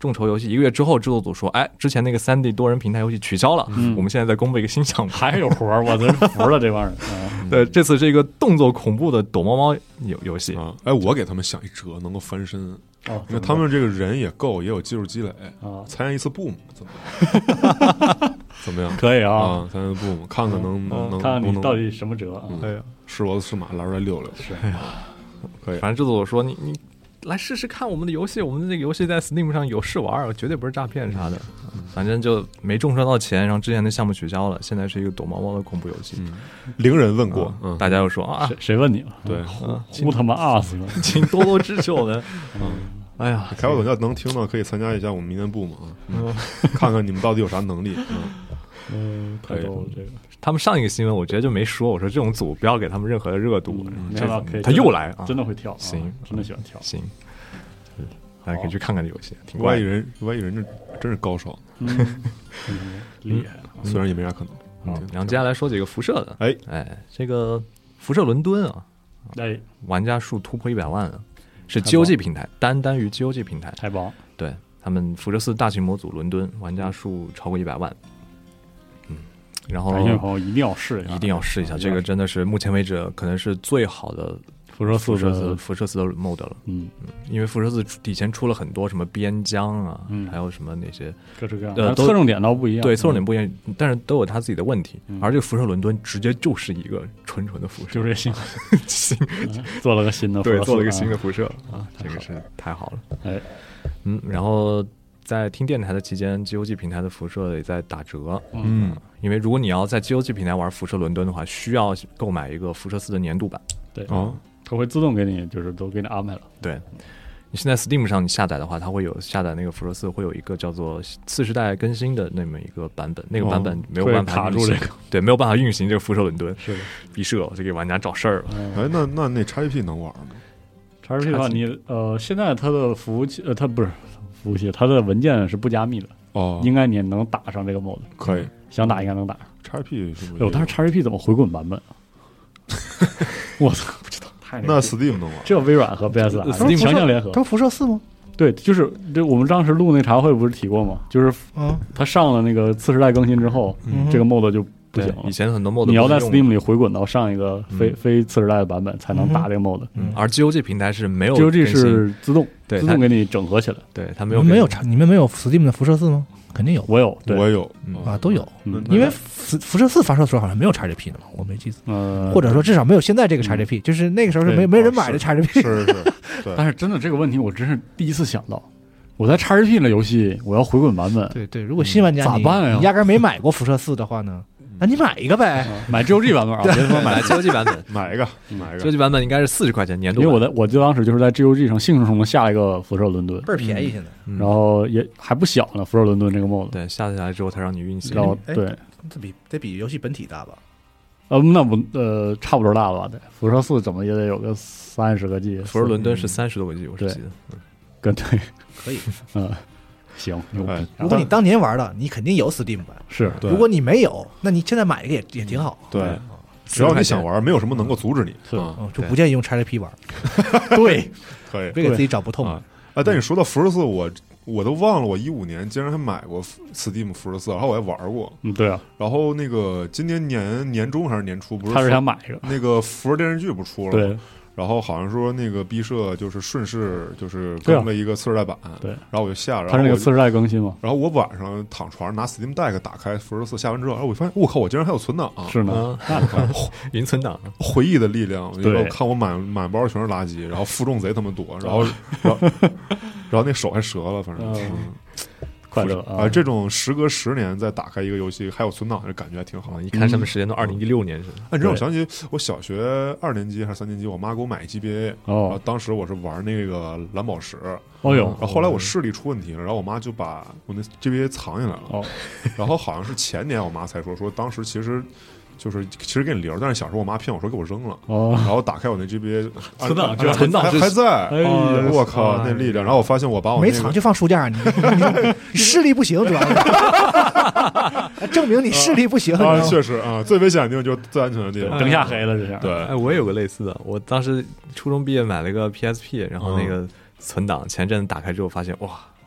众筹游戏，一个月之后制作组说，哎，之前那个三 D 多人平台游戏取消了， 嗯、 我们现在在公布一个新项目， 还有活儿，我真服了这帮人。啊、 对，这次是一个动作恐怖的躲猫猫游游戏啊！哎，我给他们想一辙，能够翻身。 哦， 因为他们这个人也够，也有技术积累啊， 参演一次 Boom 怎么怎么样？ 可以啊， 啊参演 Boom 看看能能能看看你到底什么辙啊？ 哎呀，是骡子是马，拉出来溜溜。 是， 可以。 反正制作组说你你来试试看我们的游戏，我们的这个游戏在 Steam 上有试玩，绝对不是诈骗啥的。反正就没众筹到钱，然后之前的项目取消了，现在是一个躲猫猫的恐怖游戏。 嗯，零人问过，嗯， 大家又说啊， 谁谁问你了？ 对， 呼他妈 us 呢， 请多多支持我们。嗯，哎呀， 凯我总要能听到，可以参加一下我们明年部嘛，嗯，看看你们到底有啥能力。嗯， 嗯，太逗了这个。 他们上一个新闻我觉得就没说，我说这种组不要给他们任何的热度。 没想到可以， 他又来啊， 真的会跳， 行， 真的喜欢跳， 行。大家可以去看看这游戏，挺怪。 外艺人，外艺人这真是高手， 嗯，厉害。 虽然也没啥可能。 嗯，然后接下来说几个辐射的， 哎哎，这个辐射伦敦啊， 哎， 玩家数突破一百万了，是 G O G 平台，单单于 G O G 平台， 太棒。 对他们辐射四大型模组伦敦玩家数超过一百万。嗯，然后感兴趣朋友一定要试一下， 一定要试一下，这个真的是目前为止可能是最好的。 辐射四的辐射四的 mod 了，嗯嗯，因为辐射四以前出了很多什么边疆啊，嗯，还有什么那些各式各样，呃，侧重点倒不一样， 对，侧重点不一样，嗯、但是都有它自己的问题。嗯、而这个辐射伦敦直接就是一个纯纯的辐射， 就是新新、 嗯、做了个新的辐射， 对，做了一个新的辐射啊，这个是太好了，哎，嗯，然后在听电台的期间 ，G O G 平台的辐射也在打折，嗯，因为如果你要在 G O G 平台玩辐射伦敦的话，需要购买一个辐射四的年度版， 对，哦。它会自动给你，就是都给你安排了。 对，你现在 Steam 上你下载的话，它会有下载那个辐射四，会有一个叫做次世代更新的那么一个版本，那个版本没有办法卡住这个， 对，没有办法运行这个辐射伦敦， 是的， 逼社就给玩家找事儿了。 哎，那那那 X G P 能玩吗 ？X G P 的话，你呃，现在它的服务器呃，它不是服务器，它的文件是不加密的哦， 应该你能打上这个 mod， 可以， 想打应该能打。 X G P 是不是？ 有，但是 X G P 怎么回滚版本啊？我操，不知道。 那 Steam 能玩？ 只有微软和 P S 4 强行联合。 它辐射四吗？ 对，就是这我们当时录那茶会不是提过吗？就是嗯，它上了那个次时代更新之后，嗯、这个 mod 就不行了。 以前很多 mod 你要在 Steam 里回滚到上一个非、嗯、非次时代的版本才能打这个 mod。 嗯，而 G O G 平台是没有 ，G O G 是自动对自动给你整合起来。 对，它没有没有你们没有 Steam 的辐射四吗？肯定有， 我有， 我有啊，都有。嗯、因为辐辐射四发售的时候好像没有 X G P 的嘛，我没记错， 呃， 或者说至少没有现在这个 X G P，、嗯、就是那个时候是没没人买的 X G P。 是是。 但是真的这个问题，我真是第一次想到，我在 X G P 的游戏我要回滚版本， 对对，如果新玩家、 嗯、咋办呀？ 你压根没买过辐射四的话呢？那你买一个呗， 嗯、买 G O G 版本啊，别说买 G O G 版本， 买一个，买一个 G O G 版本应该是四十块钱年度版， 因为我在我就当时就是在 G O G 上兴冲冲的下一个辐射伦敦， 倍儿便宜现在， 嗯、然后也还不小呢，辐射伦敦这个 mod， 对，下下来之后它让你运行， 然后对， 这比得比游戏本体大吧？ 呃，那不呃差不多大了吧？对，辐射四怎么也得有个三十个 G， 辐射伦敦是三十多个 G， 我是记得， 跟对， 可以， 嗯。行，牛逼！ 如果你当年玩的，你肯定有 Steam 版。 是， 如果你没有，那你现在买一个也也挺好。 对，只要你想玩，没有什么能够阻止你。 是， 就不建议用 X G P 玩。 对， 可以， 别给自己找不痛啊！但你说到辐射四，我我都忘了，我一五年竟然还买过 Steam 辐射四，然后我还玩过。 嗯，对啊。 然后那个今年年年中还是年初，不是他是想买一个那个辐射电视剧不出了？ 对。 然后好像说那个 B 社就是顺势就是更了一个次世代版， 对， 然后我就下了， 它是那个次世代更新嘛。 然后我晚上躺床上拿 Steam Deck 打开辐射四下完之后，然后我发现我靠，我竟然还有存档啊！ 是呢， 云存档， 回忆的力量。然后看我满满包全是垃圾，然后负重贼他妈多，然后然后然后那手还折了，反正。 快乐啊！这种时隔十年再打开一个游戏还有存档的感觉还挺好。 一看上面时间都二零一六年似的。 哎，你让我想起我小学二年级还是三年级，我妈给我买 G B A， 哦，当时我是玩那个蓝宝石， 哦哟， 然后后来我视力出问题了，然后我妈就把我那 G B A 藏起来了。 哦， 然后好像是前年我妈才说，说当时其实。就是其实给你留，但是小时候我妈骗我说给我扔了，哦，然后打开我那 G B A， 存档存档还在， 哎呀， 我靠，那力量！然后我发现我把我没藏就放书架，你你视力不行，主要是证明你视力不行啊，确实啊，最危险的地方就是最安全的地方， 灯下黑了这下。 对， 哎，我也有个类似的，我当时初中毕业买了个 P S P， 然后那个存档前阵子打开之后发现哇。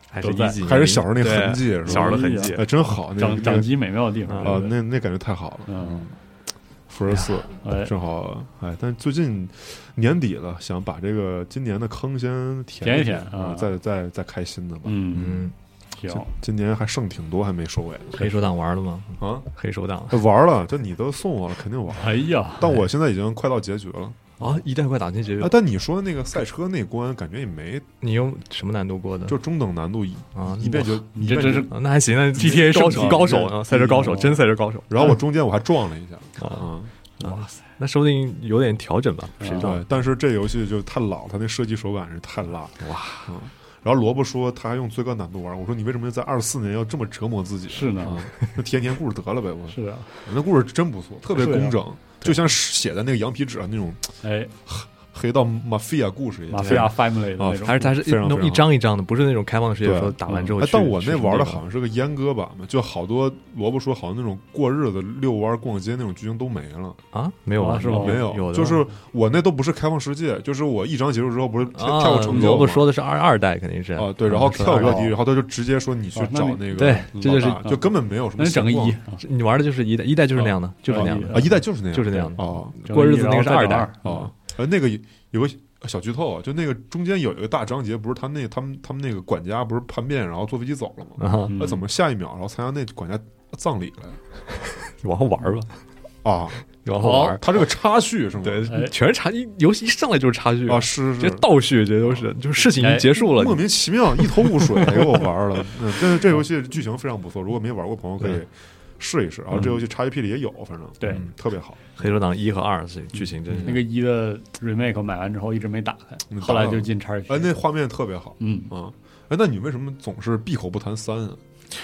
还是都在一几年还是小时候那对痕迹是吧小时候的痕迹哎，真好，那那掌掌机美妙的地方啊，那那感觉太好了。 嗯， 福十四哎正好哎，但最近年底了，想把这个今年的坑先填填一填啊， 啊再再再开新的吧。 嗯， 嗯， 行， 今今年还剩挺多，还没收尾黑手党玩了吗？ 啊！ 黑手党玩了，这你都送我了，肯定玩。 哎呀， 但我现在已经快到结局了啊，一代快打进结局啊！，但你说那个赛车那关，感觉也没， 你用什么难度过的？ 就中等难度一啊， 一遍就你这真是啊那还行，那 G T A 高升级高手啊，赛车高手， 嗯真赛车高手。 然后我中间我还撞了一下啊啊！ 哇塞，那说不定有点调整吧？谁知道对，？但是这游戏就太老，它那射击手感是太辣了哇！嗯，然后萝卜说他还用最高难度玩，我说你为什么在二十四年要这么折磨自己？ 是呢， 啊，那填填故事得了呗，我是啊， 那故事真不错，特别是啊工整，就像写在那个羊皮纸上那种哎， 黑道马菲亚故事一样。 马菲亚 family 的那种， 还是它是非常非常弄一张一张的，不是那种开放世界对说打完之后去。 哎但我那去玩的个好像是个阉割版嘛，就好多萝卜说好像那种过日子、遛弯、逛街那种剧情都没了， 啊，没有啊， 啊是吗没有， 有的就是我那都不是开放世界，就是我一章结束之后不是跳跳过啊， 成就吗萝卜说的是二二代肯定是啊，对，然后说的二代跳个地，然后他就直接说你去啊那你找那个对这就是老大就根本没有什么那整个闲逛一你玩的就是一代，一代就是那样的，就是那样的啊，一代就是那样， 就是那样的。 哦过日子那个是二代哦，呃，那个有个小剧透啊，就那个中间有一个大章节，不是他那他们他们那个管家不是叛变，然后坐飞机走了吗？ 啊， 嗯那怎么下一秒然后参加那管家葬礼了你往后玩吧， 啊？ 你往后玩。 他这个插叙是吗？ 对哎， 全是插，一游戏一上来就是插叙啊，，是是这是， 倒叙，这都是就是事情已经结束了， 莫名其妙一头雾水给我玩了。嗯，但是这游戏剧情非常不错，如果没玩过朋友可以对试一试。然后这游戏 X G P 里也有，反正对嗯特别好。 黑手党一和二是剧情真是那个一的 remake 买完之后一直没打开， 嗯后来就进叉 G， 哎，那画面特别好嗯， 啊。哎，那你为什么总是闭口不谈三啊？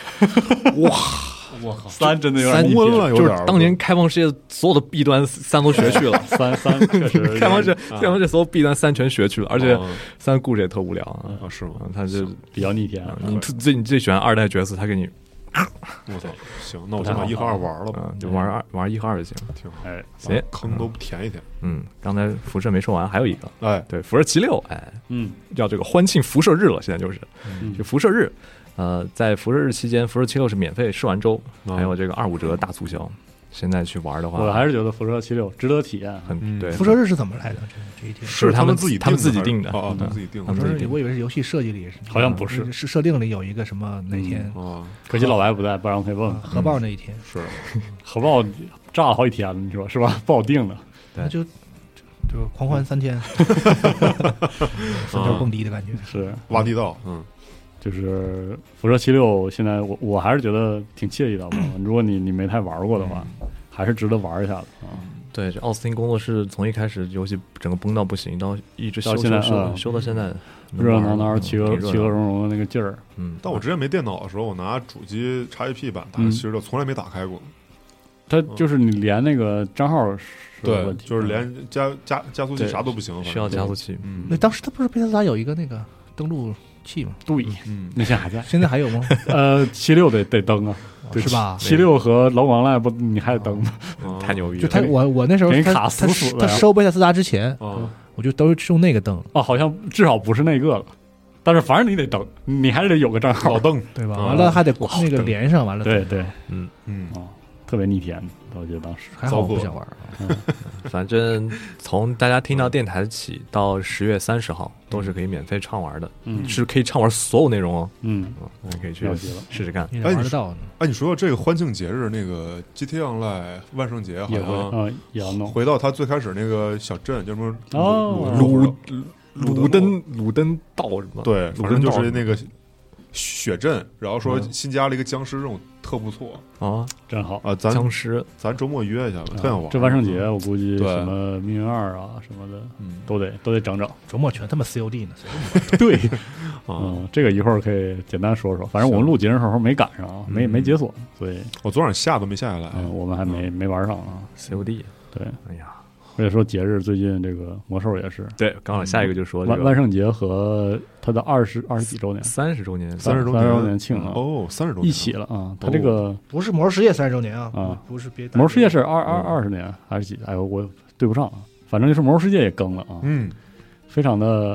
我靠，三真的有三点重温了，有就是点儿当年开放世界所有的弊端三都学去了， 三三确实开放世开放世界所有弊端三全学去了，而且啊三故事也特无聊啊。 啊是吗？ 嗯他就比较逆天啊，你最你最喜欢二代角色，他给你我操，行，那我先把一和二玩了吧， 啊，就玩二玩一和二就行。 挺好。 哎， 行把坑都填一填。 嗯，刚才辐射没说完，还有一个， 哎， 对，辐射七六，哎， 嗯叫这个欢庆辐射日了，现在就是嗯就辐射日，呃，在辐射日期间，辐射七六是免费试玩周， 啊还有这个二五折大促销。现在去玩的话， 我还是觉得辐射七六值得体验， 很嗯对， 辐射日是怎么来的？这这一天， 是他们自己他们自己定定的的还是啊， 嗯他们自己定的他们自己定我以为是游戏设计里是， 好像不是是设定里有一个什么哪天啊， 可惜老白不在，不然我可以问问。 核爆那一天， 是核爆炸了好几天了，你说是吧？不好定的。 对那就就就狂欢三天，分头蹦迪的感觉。 是， 挖地道，嗯就是辐射七六，现在我我还是觉得挺惬意的。如果你你没太玩过的话，还是值得玩一下的啊。 对，这奥斯汀工作室从一开始游戏整个崩到不行，到一直修到现在修修嗯修到现在， 热热闹闹、 嗯其乐挺热闹其乐融融的那个劲儿， 嗯， 但我之前没电脑的时候，我拿主机 X G P 版打， 嗯其实从来没打开过。 它就是你连那个账号是有对问，题， 就是连加加加速器对啥都不行， 需要加速器。 嗯那当时他不是贝塞斯达有一个那个登录器吗？ 对， 嗯， 那现在还在。 现在还有吗？ 呃，七六得得登啊，对是吧？ 七六和老广赖不你还得登吗？ 啊太牛逼了！ 就他我我那时候他给你卡死他死的呀他收贝塞斯达之前， 啊我就都是用那个登， 哦，好像至少不是那个了，但是反正你得登，你还是得有个账号老。邓， 对吧？ 啊完了还得那个登连上，完了对对， 嗯， 嗯哦，特别逆天，我觉得当时。 还好我不想玩。 反正从大家听到电台起到十月三十号都是可以免费畅玩的， 嗯是可以畅玩所有内容哦。 嗯， 嗯，你可以去了解了试试看。 你能玩得到呢？ 哎，你说到这个欢庆节日，那个 G T A Online 万圣节好也会像啊，也要弄。 回到他最开始那个小镇，叫什么哦鲁鲁鲁登鲁登道什么？ 对， 鲁反正就登道是那个雪镇，然后说嗯新加了一个僵尸这种特不错啊， 真好。 啊，咱僵尸咱周末约一下吧，特想玩。 这万圣节我估计对什么命运二啊什么的嗯都得都得整整。 周末全他妈 C O D 呢， 对， 啊， 嗯，这个一会儿可以简单说说。反正我们录节的时候没赶上啊，没嗯没解锁，所以我昨晚下都没下下来。 嗯，我们还没没玩上啊。 C O D。 对， 哎呀， 而且说节日最近这个魔兽也是对，刚好下一个就说这万个万圣节和它的二十二十几周年， 三十周年， 三十周三十周年庆啊， 哦，三十周年一起了啊。它这个不是魔兽世界三十周年啊， 啊不是别魔兽世界是二二二十年还是几？哎呦，我对不上啊。反正就是魔兽世界也更了啊， 嗯， 非常的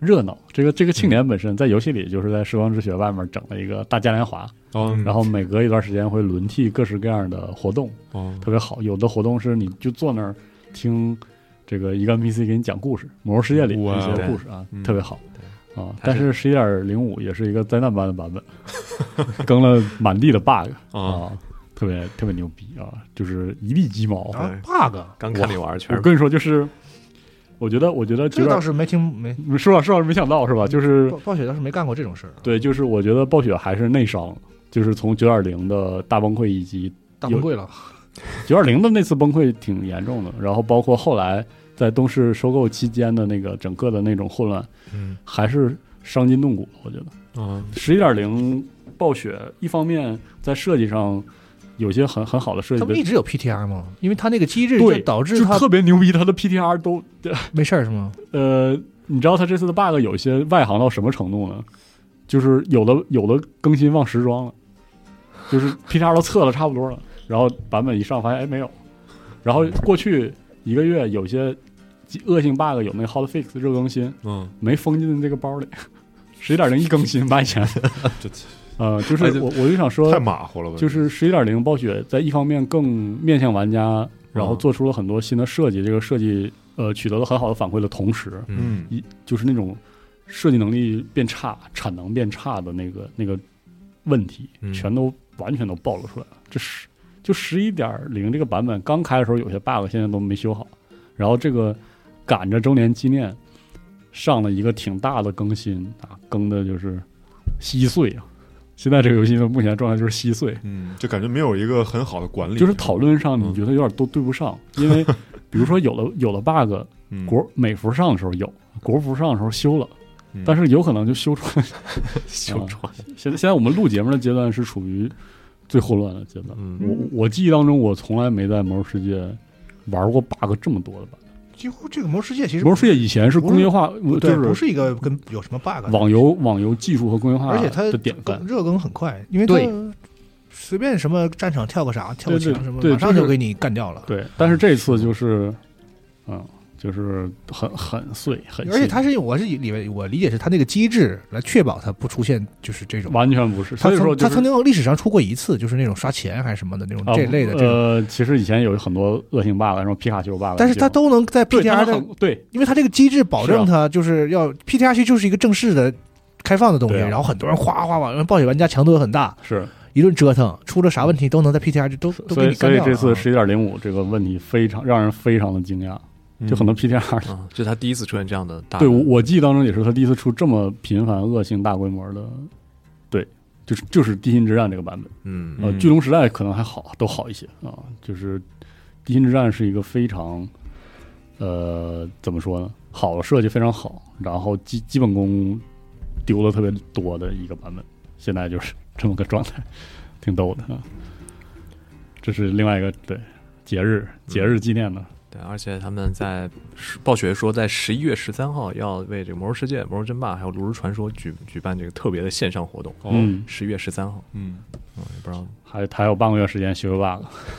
热闹。这个这个庆典本身在游戏里就是在时光之雪外面整了一个大嘉年华， 哦然后每隔一段时间会轮替各式各样的活动， 哦特别好。有的活动是你就坐那儿听这个一个 N P C 给你讲故事，魔兽世界里哇一些故事啊， 嗯特别好啊。 它是但是十一点零五也是一个灾难般的版本，更了满地的 bug 啊啊，特别特别牛逼啊，就是一地鸡毛。 啊 bug， 刚看你玩，全是我跟你说，就是我觉得，我觉得有点这个倒是没听没说老实话没想到是吧？就是暴暴雪倒是没干过这种事儿， 对，就是我觉得暴雪还是内伤，就是从九点零的大崩溃以及大崩溃了。 九点零的那次崩溃挺严重的，然后包括后来在东视收购期间的那个整个的那种混乱， 嗯还是伤筋动骨。我觉得啊十一点零暴雪一方面在设计上有些很很好的设计的， 他们一直有 P T R 吗？因为他那个机制对就导致就他特别牛逼，它的 P T R 都没事儿是吗？ 呃，你知道他这次的 bug 有些外行到什么程度呢？就是有的有的更新忘时装了，就是 P T R 都测了差不多了，然后版本一上发现哎没有，然后过去一个月有些恶性 bug 有那个 hotfix 热更新嗯没封进这个包里，十一点零一更新把以前这呃就是我我就想说太马虎了吧， 就是十一点零暴雪在一方面更面向玩家，然后嗯做出了很多新的设计，这个设计呃取得了很好的反馈的同时， 嗯一就是那种设计能力变差、产能变差的那个那个问题， 嗯全都完全都暴露出来了。这是就十一点零这个版本刚开的时候有些 bug 现在都没修好，然后这个赶着周年纪念上了一个挺大的更新啊，更的就是稀碎啊。现在这个游戏的目前状态就是稀碎， 嗯，就感觉没有一个很好的管理， 就是讨论上你嗯觉得有点都对不上，因为比如说有的有的 bug 嗯国美服上的时候有，国服上的时候修了， 嗯但是有可能就修出来。 修出来。 现在现在我们录节目的阶段是处于最混乱的阶段。 嗯我我记忆当中，我从来没在魔兽世界玩过 bug 这么多的版几乎这个魔兽世界其本。 实魔兽世界以前是工业化， 对， 就不是一个跟有什么 bug 的网游网游技术和工业化而且它的典范。 热更很快，因为它对随便什么战场跳个啥跳个对对墙什么， 对就是马上就给你干掉了。 对，但是这次就是，嗯，就是很很碎，很细而且它是我是以为我理解是它那个机制来确保它不出现就是这种。 完全不是。 它曾所以说、就是， 它曾经历史上出过一次，就是那种刷钱还是什么的那种啊这类的这种， 呃，其实以前有很多恶性 bug，什么皮卡丘 bug， 但是它都能在对 P T 它 R 的， 很对因为它这个机制保证它就是要 P T R 其实就是一个正式的开放的东西， 对啊然后很多人哗哗往，因为暴雪玩家强度又很大， 是。 一顿折腾，出了啥问题都能在 P T R 就都都所以， 给你干掉了啊。 所以这次十一点零五这个问题非常让人非常的惊讶， 嗯就很多 P T R，、 啊，这是他第一次出现这样的大对我我记忆当中也是他第一次出这么频繁、恶性、大规模的，对，就是就是《地心之战》这个版本， 嗯呃， 嗯巨龙时代可能还好，都好一些啊，就是《地心之战》是一个非常，呃，怎么说呢？好的设计非常好，然后基基本功丢了特别多的一个版本，现在就是这么个状态。挺逗的啊！这是另外一个对节日节日纪念的， 对，而且他们在暴雪说，在十一月十三号要为这个《魔兽世界》《魔兽争霸》还有《炉石传说》举举办这个特别的线上活动。 哦嗯， 十月十三号， 嗯嗯，也不知道。 还还有半个月时间修个 bug，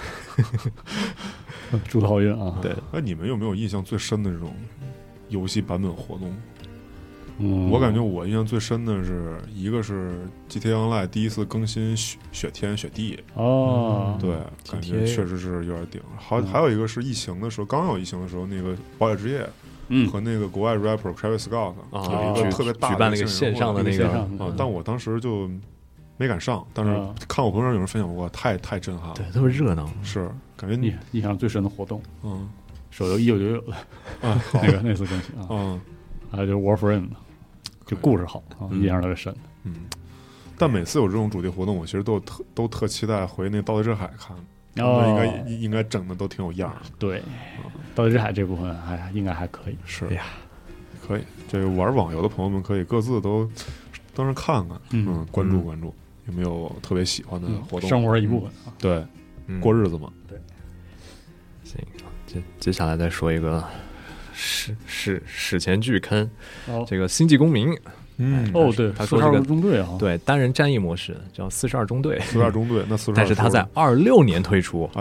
祝他好运啊！ 对， 哎，你们有没有印象最深的这种游戏版本活动？ 嗯， 我感觉我印象最深的是一个是 G T A Online 第一次更新雪雪天雪地， 哦， 对，感觉 G T A 确实是有点顶。还嗯还有一个是疫情的时候，刚有疫情的时候，那个堡垒之夜嗯， 和那个国外 rapper Travis Scott 啊有一个特别大的举办了一个线线上的那个线上啊，但我当时就没敢上，但是啊看我朋友圈有人分享过，太太震撼了， 对，特别热闹。 是感觉印印象最深的活动， 嗯手游一九九九的啊好那个那次更新啊， 嗯还有就是 Warframe，就故事好啊， 嗯印象特别深。 嗯，但每次有这种主题活动，我其实都有特都特期待回那《盗贼之海》看，他们应哦该应该整的都挺有样儿的， 对，盗贼之海这部分还应该还可以。 是哎呀， 可以。这个玩网游的朋友们可以各自都当时看看， 嗯嗯，关注嗯关注，有没有特别喜欢的活动？ 生活的一部分啊。 对， 嗯过日子嘛。 行，接接下来再说一个史史史前巨坑， 哦这个星际公民， 嗯哦，对， 他说这个四十二个中队啊， 对单人战役模式叫四十二中队， 四十二中队，那四十二， 但是他在二六年推出， 哎呀，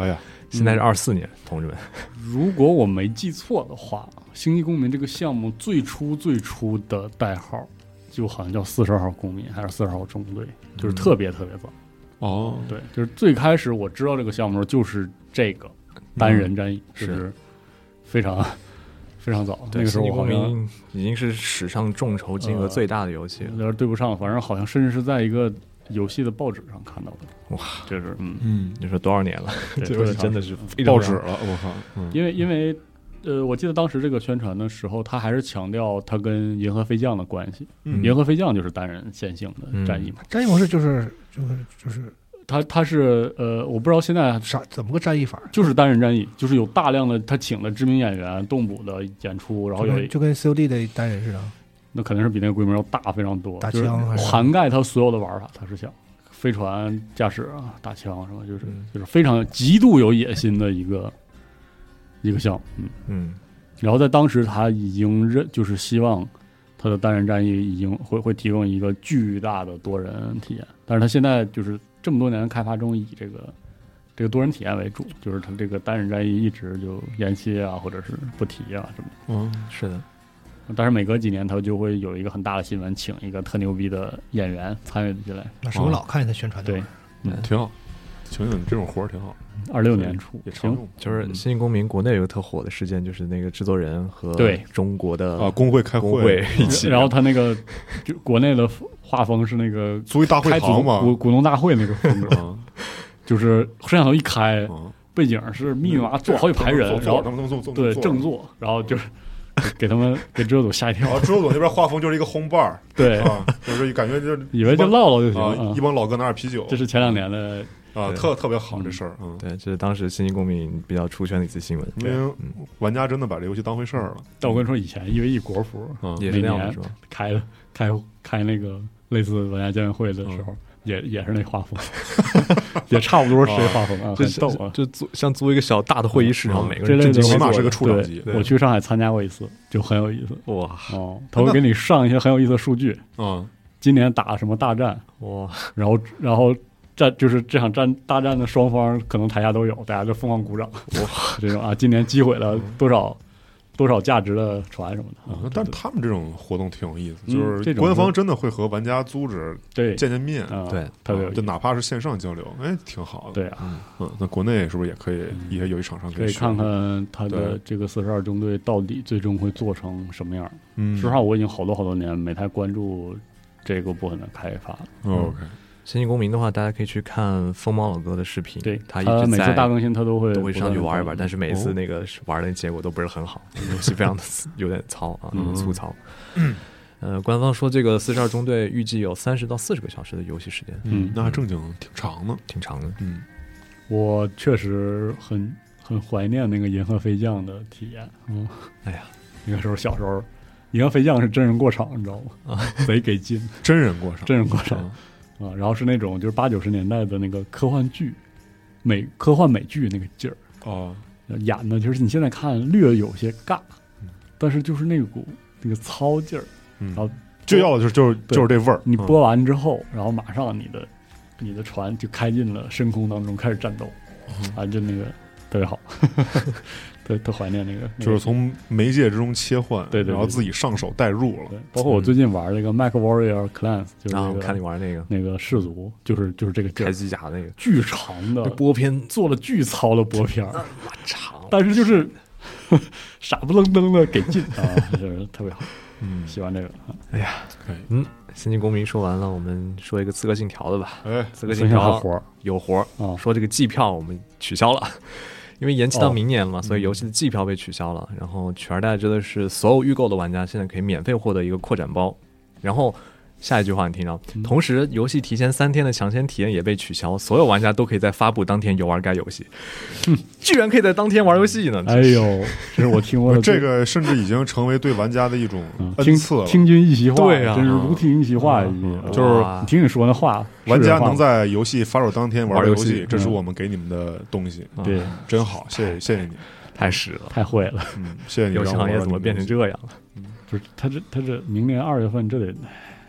现在是二四年，同志们。 如果我没记错的话，星际公民这个项目最初最初的代号就好像叫四十二号公民还是四十二号中队，就是特别特别早。 哦， 对，就是最开始我知道这个项目就是这个单人战役， 是就是非常非常早。 对， 那个时候我好像星际公民已经是史上众筹金额最大的游戏了。 有点对不上，反正好像甚至是在一个游戏的报纸上看到的。 哇， 就是嗯嗯， 你说多少年了？ 对这游戏真的是非常报纸了，我靠，嗯因为因为呃，我记得当时这个宣传的时候，他还是强调他跟银河飞将的关系。 嗯银河飞将就是单人线性的战役嘛， 战役模式就是就是就是他他是呃，我不知道现在啥怎么个战役法？ 就是单人战役，就是有大量的他请了知名演员动捕的演出，然后有就跟就跟 C O D 的单人似的， 那肯定是比那个规模要大非常多， 打就是枪还是涵盖它所有的玩法，它是想飞船驾驶啊、打枪什么，就是、 嗯就是非常极度有野心的一个一个项目，嗯， 嗯然后在当时他已经认就是希望他的单人战役已经会会提供一个巨大的多人体验，但是他现在就是这么多年的开发中以这个这个多人体验为主，就是他这个单人战役一直就延期啊，或者是不提啊什么的。 嗯， 是的， 但是每隔几年他就会有一个很大的新闻，请一个特牛逼的演员参与进来。 那是我老看见他宣传的。 对，嗯， 挺好，请请这种活儿挺好， 二六年初行， 也常用。 就是《星际公民》国内有个特火的事件，就是那个制作人和对中国的啊，工会开工会一起， 然后他那个就国内的画风是那个租一大会开股堂嘛， 股股东大会那个风格， 啊就是摄像头一开， 啊， 背景是密密麻麻坐好几排人，然后他们坐坐对正坐，然后就是给他们给制作组吓一跳然后，制作组那边画风就是一个红伴儿对， 啊，就是感觉就是以为就唠唠就行啊， 了一。帮老哥拿点啤酒， 这是前两年的， 啊， 对特特别好这事儿，嗯， 对，这是当时《星际公民》比较出圈的一次新闻， 因为玩家真的把这游戏当回事儿了， 但我跟你说，以前一 v 一国服嗯也是那样的， 每年是吧？ 开的开开那个类似玩家见面会的时候，也也是那画风，也差不多是这画风啊， 就很逗啊。 就租像租一个小大的会议室，然后每个这类的人正襟危坐起码是个的处长级对，我去上海参加过一次，就很有意思哇哦。他会给你上一些很有意思的数据， 嗯， 今年打什么大战， 哇， 然后然后战就是这场战大战的双方可能台下都有，大家就疯狂鼓掌，哇，这种啊，今年击毁了多少多少价值的船什么的啊。 但是他们这种活动挺有意思， 嗯就是这种官方真的会和玩家组织对见见面， 啊， 对啊就特别有意思。 哪怕是线上交流，哎，挺好的。 对啊， 嗯，那国内是不是也可以一些游戏厂商学可以看看他的对这个四十二中队到底最终会做成什么样。 嗯， 实话，我已经好多好多年没太关注这个部分的开发了。 哦 OK， 星际公民的话，大家可以去看疯猫老哥的视频， 对他一直每次在大更新他都会都会上去玩一玩，但是是每次那个玩的结果都不是很好，游戏非常的有点糙啊， 嗯粗糙。呃，官方说这个四十二中队预计有三十到四十个小时的游戏时间， 嗯， 那还正经挺长呢。 挺长的。 嗯， 我确实很很怀念那个银河飞将的体验。嗯， 哎呀， 那个时候小时候，银河飞将是真人过场，你知道吗？贼给劲， 真人过场， 真人过场嗯啊！然后是那种就是八九十年代的那个科幻剧，美科幻美剧那个劲儿， 哦， 演的就是你现在看略有些尬，但是就是那股那个糙劲儿。 嗯然后就要的就是就是对就是这味儿。嗯你播完之后，然后马上你的你的船就开进了深空当中，开始战斗，啊，就那个特别好，特特怀念那个， 就是从媒介之中切换， 对对对然后自己上手代入了。 对，包括我最近玩这个 Mech Warrior Clans，就是那个然后我看你玩那个那个氏族，就是就是这个劲开儿， 机甲那个巨长的播片做了巨糙的播片儿， 长， 但是就是傻不愣登的给劲啊，就是特别好， 嗯， 喜欢这个。 哎呀， 可以。 嗯，星际公民说完了，我们说一个刺客信条的吧。 哎， 刺客信分享条活儿有活儿， 啊， 说这个季票我们取消了，因为延期到哦明年了嘛，所以游戏的季票被取消了。然后取而代之的是，所有预购的玩家现在可以免费获得一个扩展包。然后下一句话你听到， 嗯同时游戏提前三天的抢先体验也被取消，所有玩家都可以在发布当天游玩该游戏。居然可以在当天玩游戏呢！ 哎呦，这是我听过的这个甚至已经成为对玩家的一种嗯听恩赐了。 听君一席话， 对啊真是如听一席话一样。 嗯就是哇你听你说那话， 玩家是人话能在游戏发售当天玩游玩游戏这是嗯我们给你们的东西， 对， 真好，谢谢谢谢你， 太实了， 太会了。 嗯，谢谢你。 游戏行业怎么变成？这样了？ 不是他这他这明年二月份这得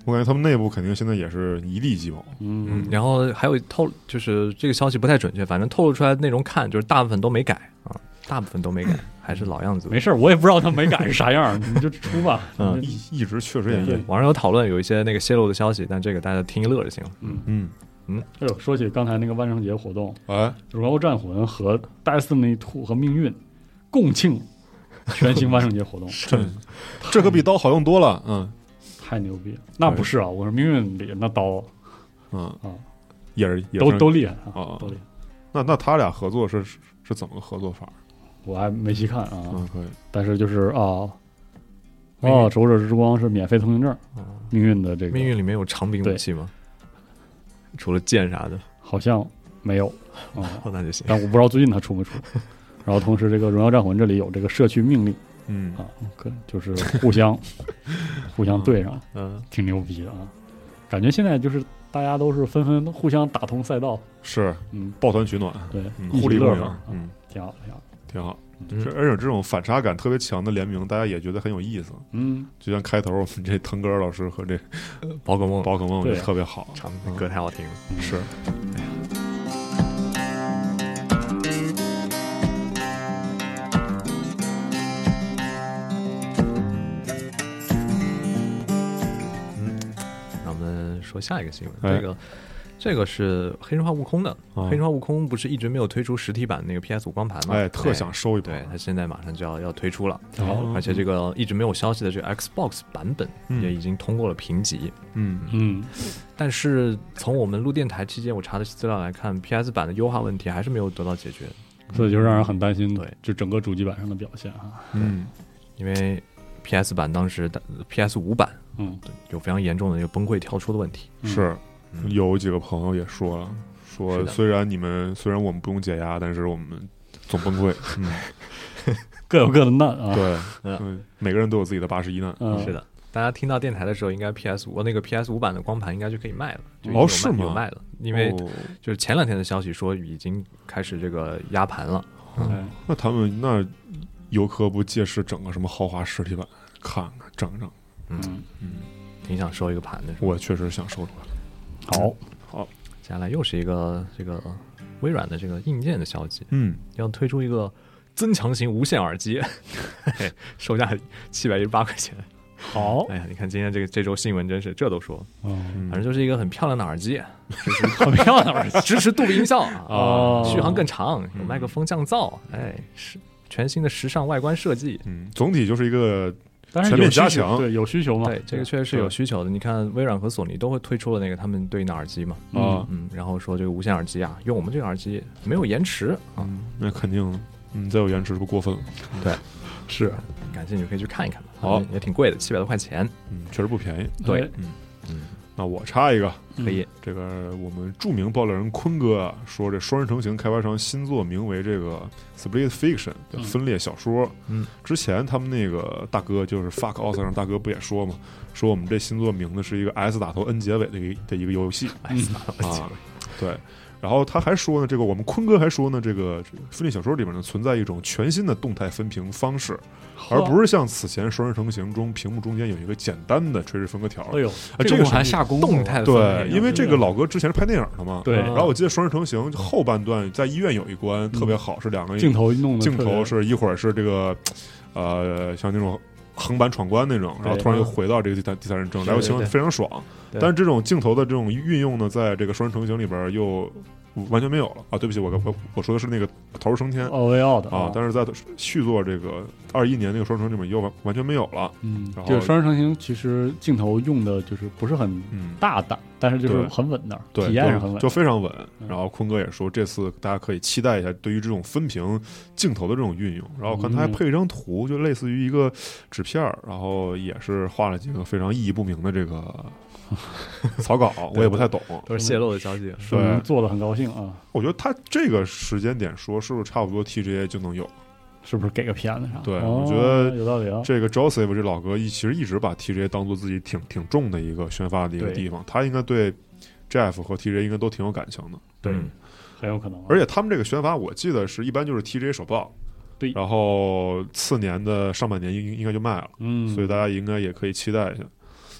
我感觉他们内部肯定现在也是一地鸡毛。 嗯， 然后还有透，就是这个消息不太准确，反正透露出来的内容看，就是大部分都没改啊，大部分都没改，还是老样子。 没事，我也不知道他没改是啥样，你就出吧。 嗯， 一一直确实也对也网上有讨论，有一些那个泄露的消息，但这个大家听一乐就行了。 嗯哎呦，说起刚才那个万圣节活动， 哎 《荣耀战魂》和《Destiny 二》和《命运》共庆全新万圣节活动， 这这可比刀好用多了。嗯太牛逼了！那不是啊，我说《命运》里那刀嗯啊， 也是也是都都厉害啊啊， 都厉害。 那那他俩合作是是是怎么个合作法？ 我还没细看啊， 嗯，可以。 但是就是啊， 命运哦，守护者之光是免费通行证，命运的这个命运里面有长柄武器吗？除了剑啥的， 好像没有啊， 哦，那就行。 但我不知道最近它出没出。然后同时，这个《荣耀战魂》这里有这个社区命令嗯啊，可就是互相互相对上， 嗯， 挺牛逼的啊！感觉现在就是大家都是纷纷互相打通赛道， 是嗯， 抱团取暖， 对， 嗯， 一起互利共赢乐呵，， 嗯， 挺好的，挺好的。 挺好。 嗯这而且这种反差感特别强的联名，大家也觉得很有意思。 嗯， 就像开头我们这腾格尔老师和这宝可梦宝可梦对就特别好， 长嗯歌太好听了。 是。 那我们说下一个新闻， 哎这个这个是黑神话悟空的。 啊黑神话悟空不是一直没有推出实体版那个 P S 五光盘吗？ 哎，特想收一把。 对，它现在马上就要要推出了， 哦而且这个一直没有消息的这个 Xbox 版本嗯也已经通过了评级。 嗯嗯， 但是从我们录电台期间我查的资料来看 ，P S 版的优化问题还是没有得到解决， 所以就让人很担心， 对， 就整个主机版上的表现啊， 嗯因为 P S 版当时的 P S 五版嗯， 有非常严重的一个崩溃跳出的问题。 是嗯有几个朋友也说了，说是的虽然你们虽然我们不用解压，但是我们总崩溃。嗯， 各有各的难啊， 对， 嗯嗯，每个人都有自己的八十一难。 嗯， 是的，大家听到电台的时候，应该 P S 五那个 P S 五版的光盘应该就可以卖了，就已经有卖哦是吗有卖了，因为哦就是前两天的消息说已经开始这个压盘了。 哎那他们那游客不借势整个什么豪华实体版看看整整？ 嗯， 嗯， 挺想收一个盘的。是吧我确实想收这个。 好， 接下来又是一个这个微软的这个硬件的消息， 嗯， 要推出一个增强型无线耳机，嘿售价七百一十八块钱。 好， 哎呀，你看今天这个这周新闻真是这都说， 嗯， 反正就是一个很漂亮的耳机， 很漂亮的耳机， 支持杜比音效啊， 哦续航更长，有麦克风降噪，哎，是全新的时尚外观设计。 嗯，总体就是一个但是全面有需求加强对，有需求嘛？ 对，这个确实是有需求的。你看，微软和索尼都会推出了那个他们对应的耳机嘛， 啊， 嗯，然后说这个无线耳机啊，用我们这个耳机没有延迟啊， 嗯，那肯定，嗯，再有延迟就过分了。 对， 是， 感兴趣可以去看一看吧。 好也挺贵的，七百多块钱。 嗯，确实不便宜。 对哎， 嗯， 那我插一个， 可以。 这个我们著名爆料人坤哥啊，说这双人成行开发商新作名为这个 Split Fiction 的分裂小说。 嗯， 之前他们那个大哥就是 Fuck Awesome 大哥不也说嘛，说我们这新作名字是一个 S 打头 N 结尾的一个的一个游戏哎， 啊，对。然后他还说呢，这个我们坤哥还说呢，这个这个分裂小说里面呢存在一种全新的动态分屏方式，而不是像此前双人成行中屏幕中间有一个简单的垂直分割条。 哎呦， 这个是这还下功夫动态对， 分屏因为这个老哥之前是拍电影的嘛， 对然后我记得《双人成行》后半段在医院有一关特别好，是两个镜头弄的镜头是一会儿是这个呃像那种横版闯关那种，然后突然又回到这个第三第三人称，来回切换非常爽。但是这种镜头的这种运用呢，在这个《双人成行》里边又完全没有了啊！对不起，我我我说的是那个《逃出升天》 奥维奥的啊，但是在续作这个二一年那个《双人成行》里面又完完全没有了。 嗯， 然后这个双人成行其实镜头用的就是不是很嗯， 大胆，但是就是对很稳的， 对， 体验是很稳就就。非常稳。 嗯然后坤哥也说，这次大家可以期待一下对于这种分屏镜头的这种运用。然后我看他还配了一张图，就类似于一个纸片儿，然后也是画了几个非常意义不明的这个草稿，我也不太懂。 都是泄露的消息。 说明做的很高兴啊， 我觉得他这个时间点说，是不是差不多 T G A 就能有？ 是不是给个片子上？ 对哦我觉得有道理啊。 这个 Joseph 这老哥一其实一直把 T G A 当做自己挺挺重的一个宣发的一个对地方，他应该对 Jeff 和 T G A 应该都挺有感情的。 对嗯， 很有可能啊。 而且他们这个宣发，我记得是一般就是 T G A 首曝， 对然后次年的上半年应应该就卖了， 嗯， 所以大家应该也可以期待一下。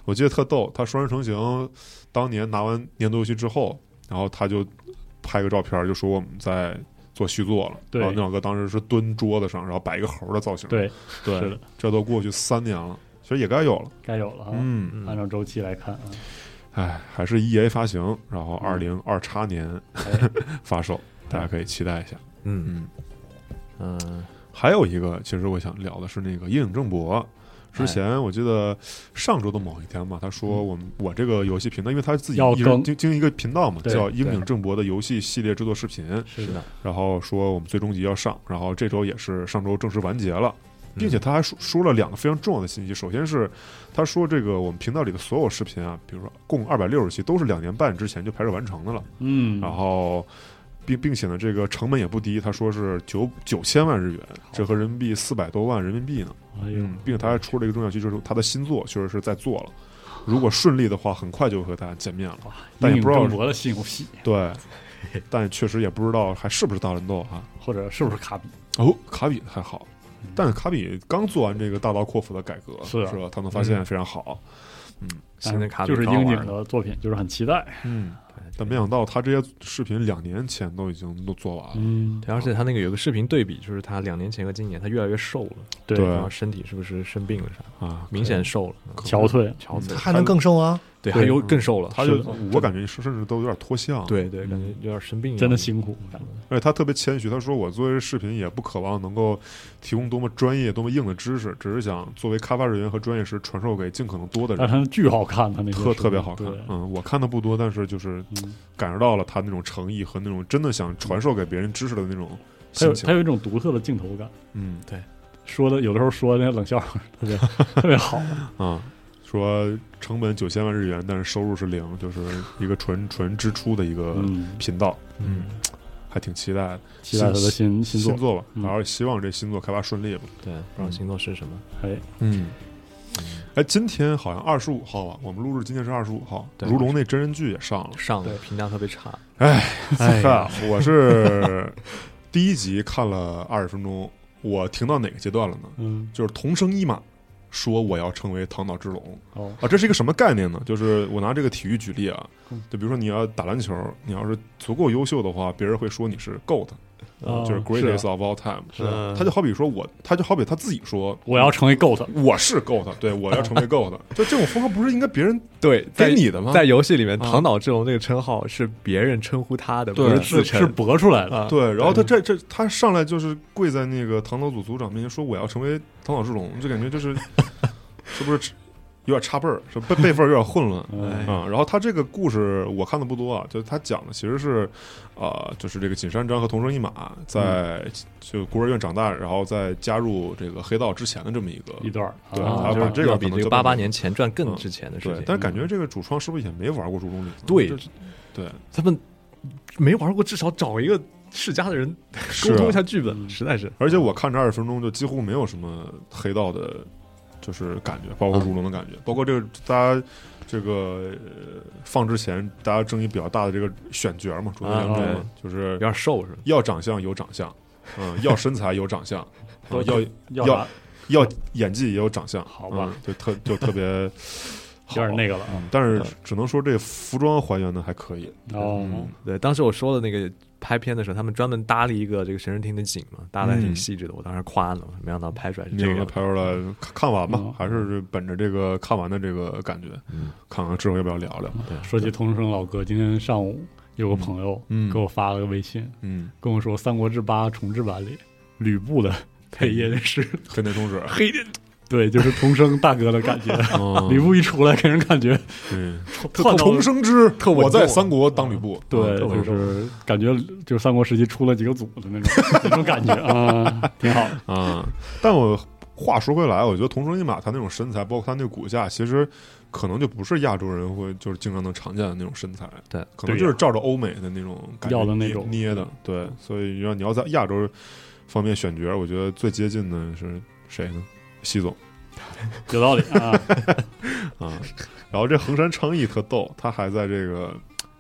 我记得特逗，他双人成行当年拿完年度游戏之后，然后他就拍个照片，就说我们在做续作了。 对， 然后那两个当时是蹲桌子上，然后摆一个猴的造型。 对， 对， 是的， 这都过去三年了，其实也该有了， 该有了啊。 嗯， 按照周期来看啊， 哎，还是 E A 发行，然后二零二叉年、 嗯、 发售，大家可以期待一下。 嗯嗯嗯、呃， 还有一个，其实我想聊的是那个阴影正博。之前我记得上周的某一天吧，他说我们我这个游戏频道，因为他自己一直经经营一个频道嘛，叫阴影正博的游戏系列制作视频。 是的。 然后说我们最终集要上，然后这周也是上周正式完结了，并且他还说说了两个非常重要的信息。首先是他说这个我们频道里的所有视频啊，比如说共二百六十期，都是两年半之前就拍摄完成的了。 嗯， 然后。并并且呢，这个成本也不低，他说是九九千万日元，折合人民币四百多万人民币呢。 哎呦， 嗯，并且他还出了一个重要消息，就是他的新作确实是在做了，如果顺利的话，很快就会和大家见面了。但也不知道正博的新游戏， 对，但确实也不知道还是不是大乱斗啊， 或者是不是卡比？ 哦，卡比还好，但是卡比刚做完这个大刀阔斧的改革， 是是吧？他们发现非常好。嗯， 新的卡比就是樱井的作品，就是很期待。 嗯。但没想到他这些视频两年前都已经都做完了， 嗯， 而且他那个有个视频对比，就是他两年前和今年他越来越瘦了， 对， 然后身体是不是生病了啥啊？ 明显瘦了， 憔悴， 憔悴， 还能更瘦啊？ 对，还有更瘦了， 他就我感觉甚至都有点脱相， 对对，感觉有点生病， 真的辛苦。 而且他特别谦虚，他说我作为视频也不渴望能够提供多么专业、多么硬的知识，只是想作为开发人员和专业师传授给尽可能多的人。 但他巨好看，他那特特别好看，嗯，我看的不多，但是就是感受到了他那种诚意和那种真的想传授给别人知识的那种心情。 他有他有一种独特的镜头感， 嗯， 对， 说的有的时候说那个冷笑话特别特别好啊。说成本九千万日元，但是收入是零，就是一个纯纯支出的一个频道， 嗯， 还挺期待的， 期待他的新新新作吧， 嗯、 然后希望这新作开发顺利吧。 对，不知道新作是什么。 哎， 嗯，哎，今天好像二十五号吧，我们录制今天是二十五号，如龙那真人剧也上了， 上了，评价特别差。 哎，哎，我是第一集看了二十分钟，我停到哪个阶段了呢？ 嗯， 就是同生一马。说我要成为唐岛之龙、 哦、 啊，这是一个什么概念呢？就是我拿这个体育举例啊，就比如说你要打篮球，你要是足够优秀的话，别人会说你是 GOAT，、 哦、 就是 greatest of all time。 是啊， 他就好比说我，他就好比他自己说我要成为 GOAT， 我是 GOAT， 对，我要成为 GOAT。就这种风格不是应该别人对给你的吗？ 在游戏里面，唐岛之龙这个称号是别人称呼他的，不是自称， 是博出来的。 啊、 对，然后他这这他上来就是跪在那个唐岛组组长面前说我要成为唐岛之龙，就感觉就是。是不是有点差辈儿？是辈辈分有点混乱啊、 嗯嗯？然后他这个故事我看的不多啊，就是他讲的其实是，呃，就是这个锦山章和同生一马在就孤儿院长大，然后在加入这个黑道之前的这么一个一段， 对， 啊、 他把这个比这个八八年前传更之前的事情。 对，但是感觉这个主创是不是也没玩过《诸中里》？ 对， 对， 他们没玩过，至少找一个世家的人沟通一下剧本，实在是。 而且我看这二十分钟就几乎没有什么黑道的。就是感觉，包括如龙的感觉，嗯、包括这个大家这个、呃、放之前，大家争议比较大的这个选角嘛，主角杨真嘛，就是有点瘦是吧？ 要长相有长相，嗯，要身材有长相，嗯、要要要要演技也有长相， 好吧， 嗯、就特就特别有点那个了、 嗯。但是只能说这服装还原的还可以。 哦、 嗯， 对，当时我说的那个。拍片的时候，他们专门搭了一个这个神人厅的景嘛，搭的还挺细致的。嗯、我当时夸了，没想到拍出来是这个。 拍出来看完吧， 嗯、 还是本着这个看完的这个感觉，嗯、看看之后要不要聊聊。 对，说起同生老哥，今天上午有个朋友给我发了个微信， 嗯， 跟我说《三国志八》重制版里吕布的配音是黑田充志， 黑田。对，就是同生大哥的感觉。 哦、 吕布一出来，给人感觉， 嗯，特重生之， 特我在三国当吕布。 对，就是感觉就是三国时期出了几个组的那种那种感觉啊，挺好啊。但我话说回来，我觉得同生一马他那种身材，包括他那个骨架，其实可能就不是亚洲人会就是经常能常见的那种身材。 对， 可能就是照着欧美的那种感觉要的那种捏的。对，所以要你要在亚洲方面选角，我觉得最接近的是谁呢？西总。 有道理啊啊！然后这横山昌义特逗，他还在这个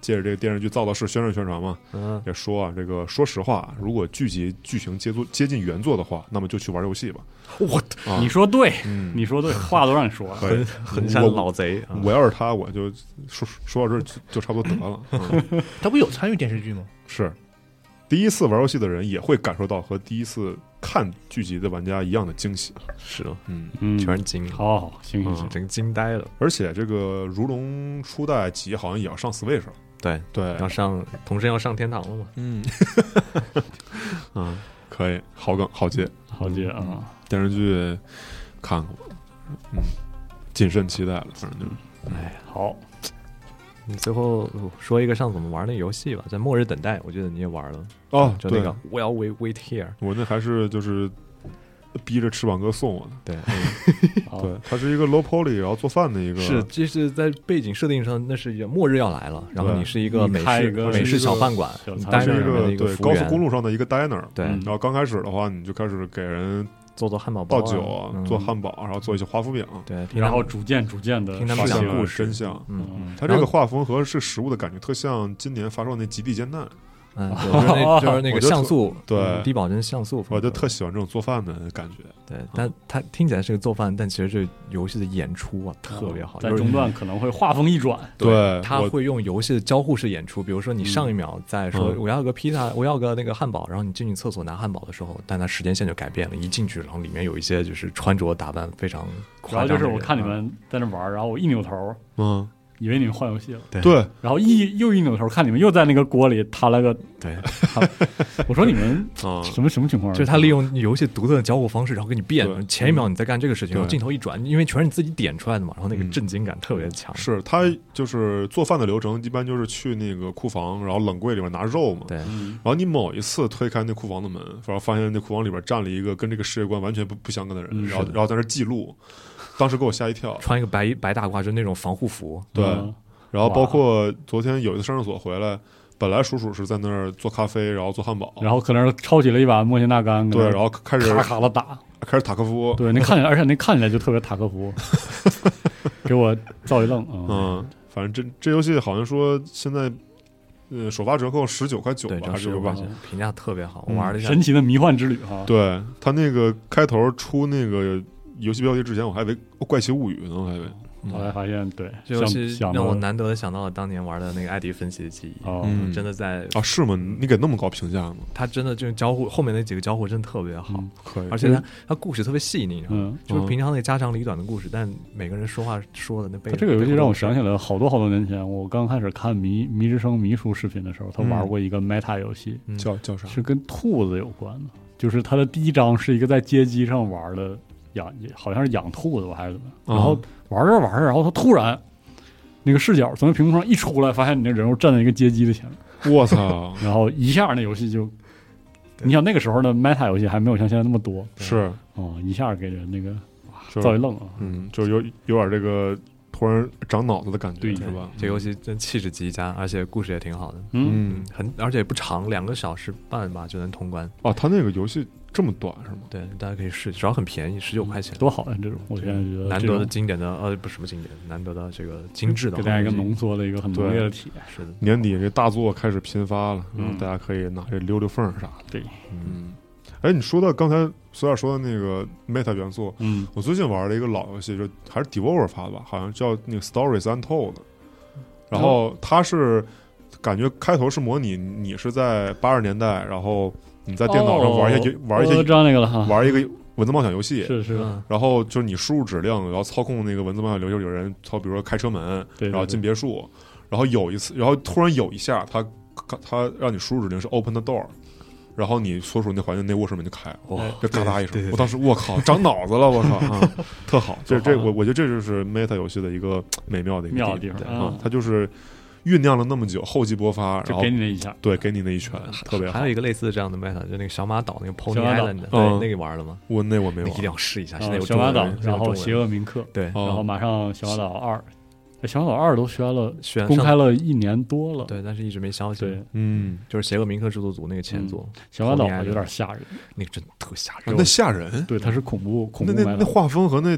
借着这个电视剧造造势宣传宣传嘛， 嗯， 也说啊，这个说实话，如果剧集剧情接作接近原作的话，那么就去玩游戏吧。 我啊、 你说对， 嗯， 你说对，话都让你说了。 可以很像老贼。啊我要是他，我就说说到这儿就就差不多得了。嗯、 他不有参与电视剧吗？ 是，第一次玩游戏的人也会感受到和第一次看剧集的玩家一样的惊喜。 是的， 嗯， 嗯， 全是惊， 好好，行行行， 整个惊呆了。 而且这个如龙初代集好像也要上 Switch 了。 对对， 要上，同时要上天堂了嘛。 嗯，嗯，可以，好梗，好接， 好接啊！ 电视剧看过，嗯，谨慎期待了，反正就是， 哎，好， 你最后说一个上次我们玩那个游戏吧，在《末日等待》，我记得你也玩了哦， 就那个 Well Wait Wait Here， 我那还是就是逼着翅膀哥送我的， 对， 好对，它是一个 low poly 然后做饭的一个， 是，这是在背景设定上，那是末日要来了，然后你是一个美式开一个美式小饭馆， 小它是一你待着里面的个一个服务员对高速公路上的一个 diner， 对， 嗯然后刚开始的话，你就开始给人做做汉堡包、 倒酒、 嗯做汉堡，然后做一些华夫饼， 对，听他们然后逐渐逐渐的听他们讲故讲故事真相。 嗯嗯， 它这个画风和是食物的感觉特像今年发售那《极地煎蛋》， 嗯，对就是那就是那个我觉得像素， 对嗯低保真像素风格， 我就特喜欢这种做饭的感觉。 对，但它听起来是个做饭，但其实这游戏的演出啊特别好，就是在中段可能会画风一转， 对，我他会用游戏的交互式演出，比如说你上一秒在说嗯我要个披萨，我要个那个汉堡，然后你进去厕所拿汉堡的时候，但它时间线就改变了，一进去然后里面有一些就是穿着打扮非常主要就是夸张的人， 我看你们在那玩，然后我一扭头， 嗯， 以为你们换游戏了， 对对， 然后一又一扭头看你们又在那个锅里摊了个， 对， 我说你们啊， 什么什么情况？ 就是他利用游戏独特的交互方式，然后给你变对， 前一秒你在干这个事情， 对然后镜头一转，因为全是你自己点出来的嘛，然后那个嗯震惊感特别强， 是他就是做饭的流程，一般就是去那个库房，然后冷柜里面拿肉嘛。 对， 嗯， 然后你某一次推开那库房的门，然后发现那库房里边站了一个跟这个世界观完全不不相干的人， 嗯然后是的然后在那记录，当时给我吓一跳。 穿一个白白大褂，就是那种防护服， 对， 嗯然后包括昨天有一次上厕所回来，本来叔叔是在那儿做咖啡，然后做汉堡， 然后可能抄起了一把莫辛纳甘， 对，然后开始咔咔的打， 开始塔科夫， 对，那看起来，而且那看起来就特别塔科夫，给我造一愣啊！ 嗯，反正这这游戏好像说现在，呃，首发折扣十九块九对， 吧， 这还是九块十九块钱，评价特别好，我嗯玩了一下， 神奇的迷幻之旅哈， 对他那个开头出那个游戏标题之前，我还以为《怪奇物语》呢，我还以为。 后来发现对， 这游戏想让我难得的想到了当年玩的那个艾迪分析的记忆， 哦， 嗯真的在啊，是吗？你给那么高评价吗？ 他真的这个交互后面那几个交互真的特别好， 嗯可以， 而且他他故事特别细腻， 嗯， 就是平常那个家长里短的故事，但每个人说话说的那背它这个游戏让我想起来， 了好多好多年前，我刚开始看迷迷之声迷叔视频的时候，他玩过一个 Meta 游戏， 嗯叫叫啥？ 是跟兔子有关的，就是它的第一章是一个在街机上玩的养，好像是养兔子吧还是怎么样，然后玩着玩着，然后他突然那个视角从那屏幕上一出来，发现你那人物站在一个街机的前面， 我操！ 然后一下那游戏就，你想那个时候的 Meta 游戏还没有像现在那么多， 是， 哦，一下给人那个就是造一愣啊！ 嗯，就有有点这个突然长脑子的感觉， 对是吧？ 这个游戏真气质极佳，而且故事也挺好的， 嗯， 嗯， 很而且也不长，两个小时半吧就能通关。 哦，他那个游戏这么短是吗？ 对，大家可以试，主要很便宜，十九块钱， 多好呀！这种我现在觉得难得的这种经典的呃不是什么经典，难得的这个精致的， 给大家一个浓缩的一个很浓烈的体验。 是的， 年底这大作开始频发了， 嗯嗯，大家可以拿这溜溜缝儿啥的。 对， 嗯，哎，你说到刚才索尔说的那个 Meta 元素， 嗯， 我最近玩了一个老游戏，就还是 Devolver 发的吧，好像叫那个 Stories Untold，然后它是感觉开头是模拟你是在八十年代，然后你在电脑上玩一些、 哦玩一些我知道那个了哈， 玩一个文字冒险游戏， 是是， 嗯然后就是你输入指令，然后操控那个文字冒险游戏，有人操，比如说开车门， 对对然后进别墅，然后有一次，然后突然有一下，他他让你输入指令是 open the door，然后你所属那环境那卧室门就开了， 哇， 就嘎哒一声， 对对对我当时我靠，长脑子了，我操，啊，特好，这这好我我觉得这就是 Meta 游戏的一个美妙的一个妙的地地方啊，它就是酝酿了那么久，厚积薄发，然就后给你那一下， 对给你那一拳，特别好还有。一个类似的这样的 meta，就那个小马岛那个 Pony 小马岛 Island，对， 嗯那个玩了吗？ 我那我没玩那一定，要试一下，现在啊有中文小马岛， 现在有中文然后邪恶铭刻， 对， 哦然后马上小马岛二，哎小马岛二都宣了， 宣公开了一年多了， 对，但是一直没消息。 对， 嗯， 就是邪恶铭刻制作组那个前作， 小马岛 Pony Island 有点吓人， 那个真的特吓啊人。 那吓人， 对，它是恐怖恐怖那那那麦岛， 画风和那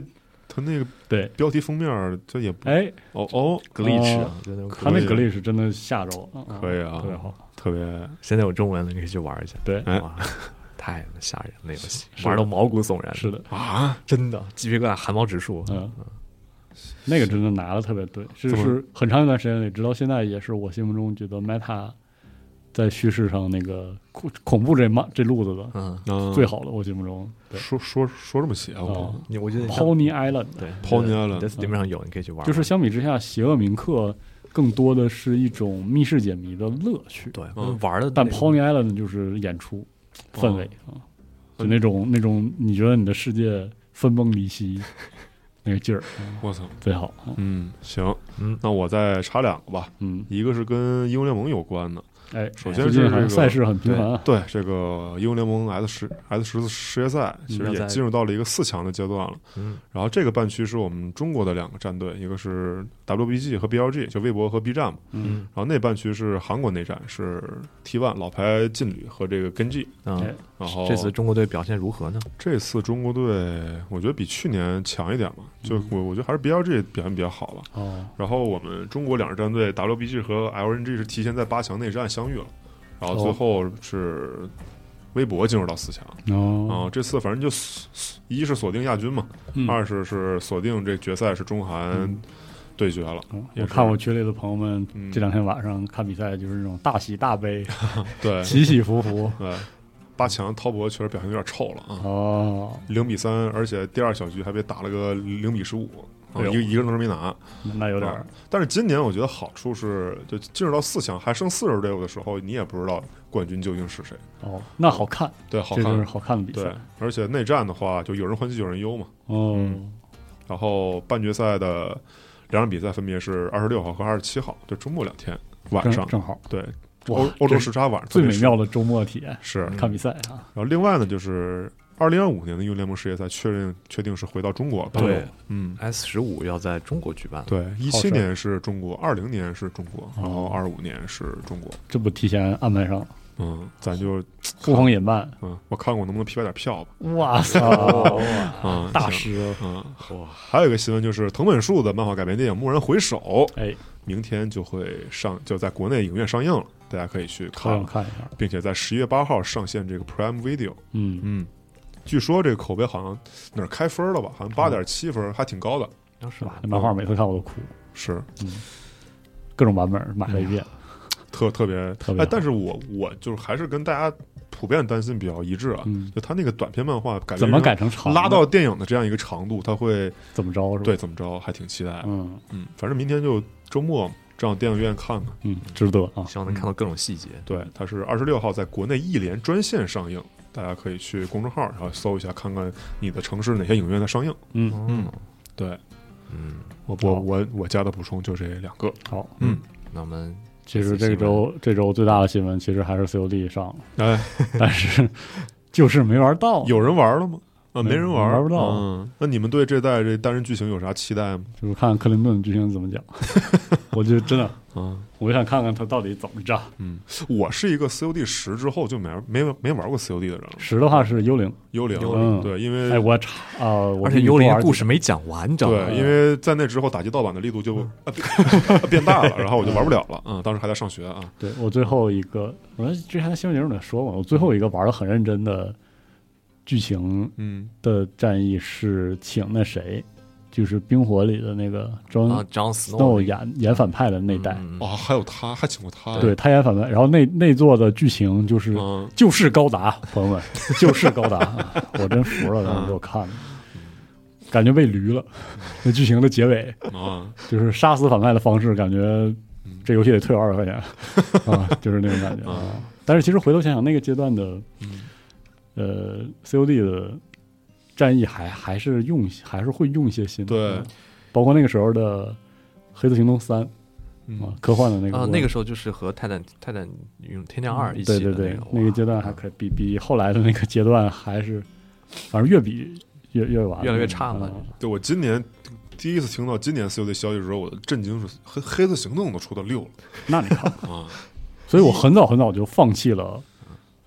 他那个对标题封面这也不哎， 哦哦， 格力吃哦啊，真的他那可以 glitch 真的吓着我，嗯可以啊特别好。 特别现在有中文了，你可以去玩一下。 对， 哎哇，太吓人了，那游戏是玩到毛骨悚然。 是的， 啊， 真的鸡皮疙瘩、汗毛直竖。 嗯，那个真的拿的特别对，就怎么是很长一段时间里，直到现在也是我心目中觉得 Meta 在叙事上那个恐恐怖这嘛这路子的嗯， 嗯最好的，我心目中。对说说说这么邪乎哦你我觉得像 ，Pony Island 对 Pony Island 你在 Steam 上有，你可以去玩。 就是相比之下，邪恶铭刻更多的是一种密室解谜的乐趣。 对嗯玩的， 但 Pony Island 就是演出氛围啊，就那种那种你觉得你的世界分崩离析那个劲儿，嗯我操， 最好。嗯嗯，行， 嗯那我再插两个吧， 嗯， 一个是跟英雄联盟有关的， 哎， 首先最近是这个好像赛事很频繁啊。 对这个英雄联盟 S 十 S 十四世界赛，其实也进入到了一个四强的阶段了。 嗯， 然后这个半区是我们中国的两个战队，一个是 W B G 和 B L G， 就微博和 B 站嘛。 嗯， 然后那半区是韩国内战，是 T 一 老牌劲旅和这个根 G。 嗯哎， 然后这次中国队表现如何呢？ 这次中国队，我觉得比去年强一点嘛，就我我觉得还是 B L G 表现比较好了。 哦， 然后我们中国两支战队 W B G 和 L N G 是提前在八强内战相遇了，然后最后是微博进入到四强。 哦， 啊，这次反正就锁一是锁定亚军嘛， 嗯二是是锁定这决赛是中韩对决了。 嗯也是我看我群里的朋友们嗯这两天晚上看比赛，就是那种大喜大悲、 对起起伏伏。 对，八强滔博确实表现有点臭了啊， 哦， 零比三，而且第二小局还被打了个零比十五。啊， 哎呦一个一个人都没拿， 那有点儿啊但是今年我觉得好处是，就进入到四强还剩四支队伍的时候，你也不知道冠军究竟是谁。 哦，那好看， 对，好看这就是好看的比对赛。， 而且内战的话，就有人欢喜有人忧嘛。 哦， 然后半决赛的两场比赛分别是二十六号和二十七号，就周末两天晚上。 正正好， 对， 哇欧欧洲这时差晚上最特别爽美妙的周末体验， 是。 看比赛啊。 然后另外呢，就是二零二五年的英雄联盟世界赛确认确定是回到中国办。 对， 嗯， S 十五要在中国举办。， 对，一好事儿七年是中国，二零年是中国，然后哦二五年是中国。 这不提前安排上了， 嗯，咱就呼朋引伴。 嗯，我看我能不能批发点票吧。 哇塞， 啊， 大行。 师！ 嗯， 哇， 还有一个新闻就是藤本树的漫画改编电影《蓦然回首》 哎， 明天就会上，就在国内影院上映了，大家可以去好看想看一下。 并且在十一月八号上线这个 Prime Video。 嗯， 嗯，据说这个口碑好像哪儿开分了吧？好像八点七分，还挺高的。 是吧？ 那漫画每次看我都哭， 是各种版本买了一遍。 特特别特别好， 哎但是我我就是还是跟大家普遍担心比较一致啊。 嗯， 就他那个短篇漫画改编怎么改成长的拉到电影的这样一个长度，他会怎么着是吧？ 对，怎么着，还挺期待。 嗯嗯，反正明天就周末正好电影院看看。 嗯，值得啊。 希望能看到各种细节。 对，它是二十六号在国内一连专线上映，大家可以去公众号然后搜一下，看看你的城市哪些影院在上映。 嗯， 嗯，对嗯， 我我我我加的补充就这两个。 好。 嗯， 那我们其实这周这周最大的新闻其实还是 C O D 上了， 哎， 但是就是没玩到， 有人玩了吗？啊， 没没人玩， 玩不到嗯，那你们对这代这单人剧情有啥期待吗？ 就是看克林顿剧情怎么讲。我就真的， 啊， 我就想看看他到底怎么炸。 嗯，我是一个 C O D 十之后就没没没玩过 C O D 的人了。 十的话是幽灵， 幽灵， 嗯对，因为哎，我查啊，我而且幽灵的故事没讲完，你知道吗？ 对，因为在那之后打击盗版的力度就啊变变大了，然后我就玩不了了。嗯，当时还在上学啊。 对我最后一个，我之前新闻节目里说过，我最后一个玩的很认真的剧情嗯， 的战役是请那谁，就是冰火里的那个 Jon 啊，Jon Snow Snow 演演反派的那代， 嗯哦，还有他，还请过他。 对，他演反派，然后那那座的剧情就是嗯， 就是高达，朋友们，就是高达，啊我真服了，当时给我看的，感觉被驴了。那剧情的结尾啊， 就是杀死反派的方式，感觉这游戏得退我二十块钱啊，就是那种感觉啊。但是其实回头想想，那个阶段的呃 C O D 的战役还还是用还是会用一些心， 对嗯包括那个时候的《黑色行动三》 嗯啊，科幻的那个啊，那个时候就是和泰坦泰坦用天降二一起的对对对， 那那个阶段还可以比比后来的那个阶段还是，反正越比越越完， 越来越差了嗯对我今年第一次听到今年 C O D 消息的时候，我的震惊是黑黑色行动都出到六了那你看， 啊！ 所以我很早很早就放弃了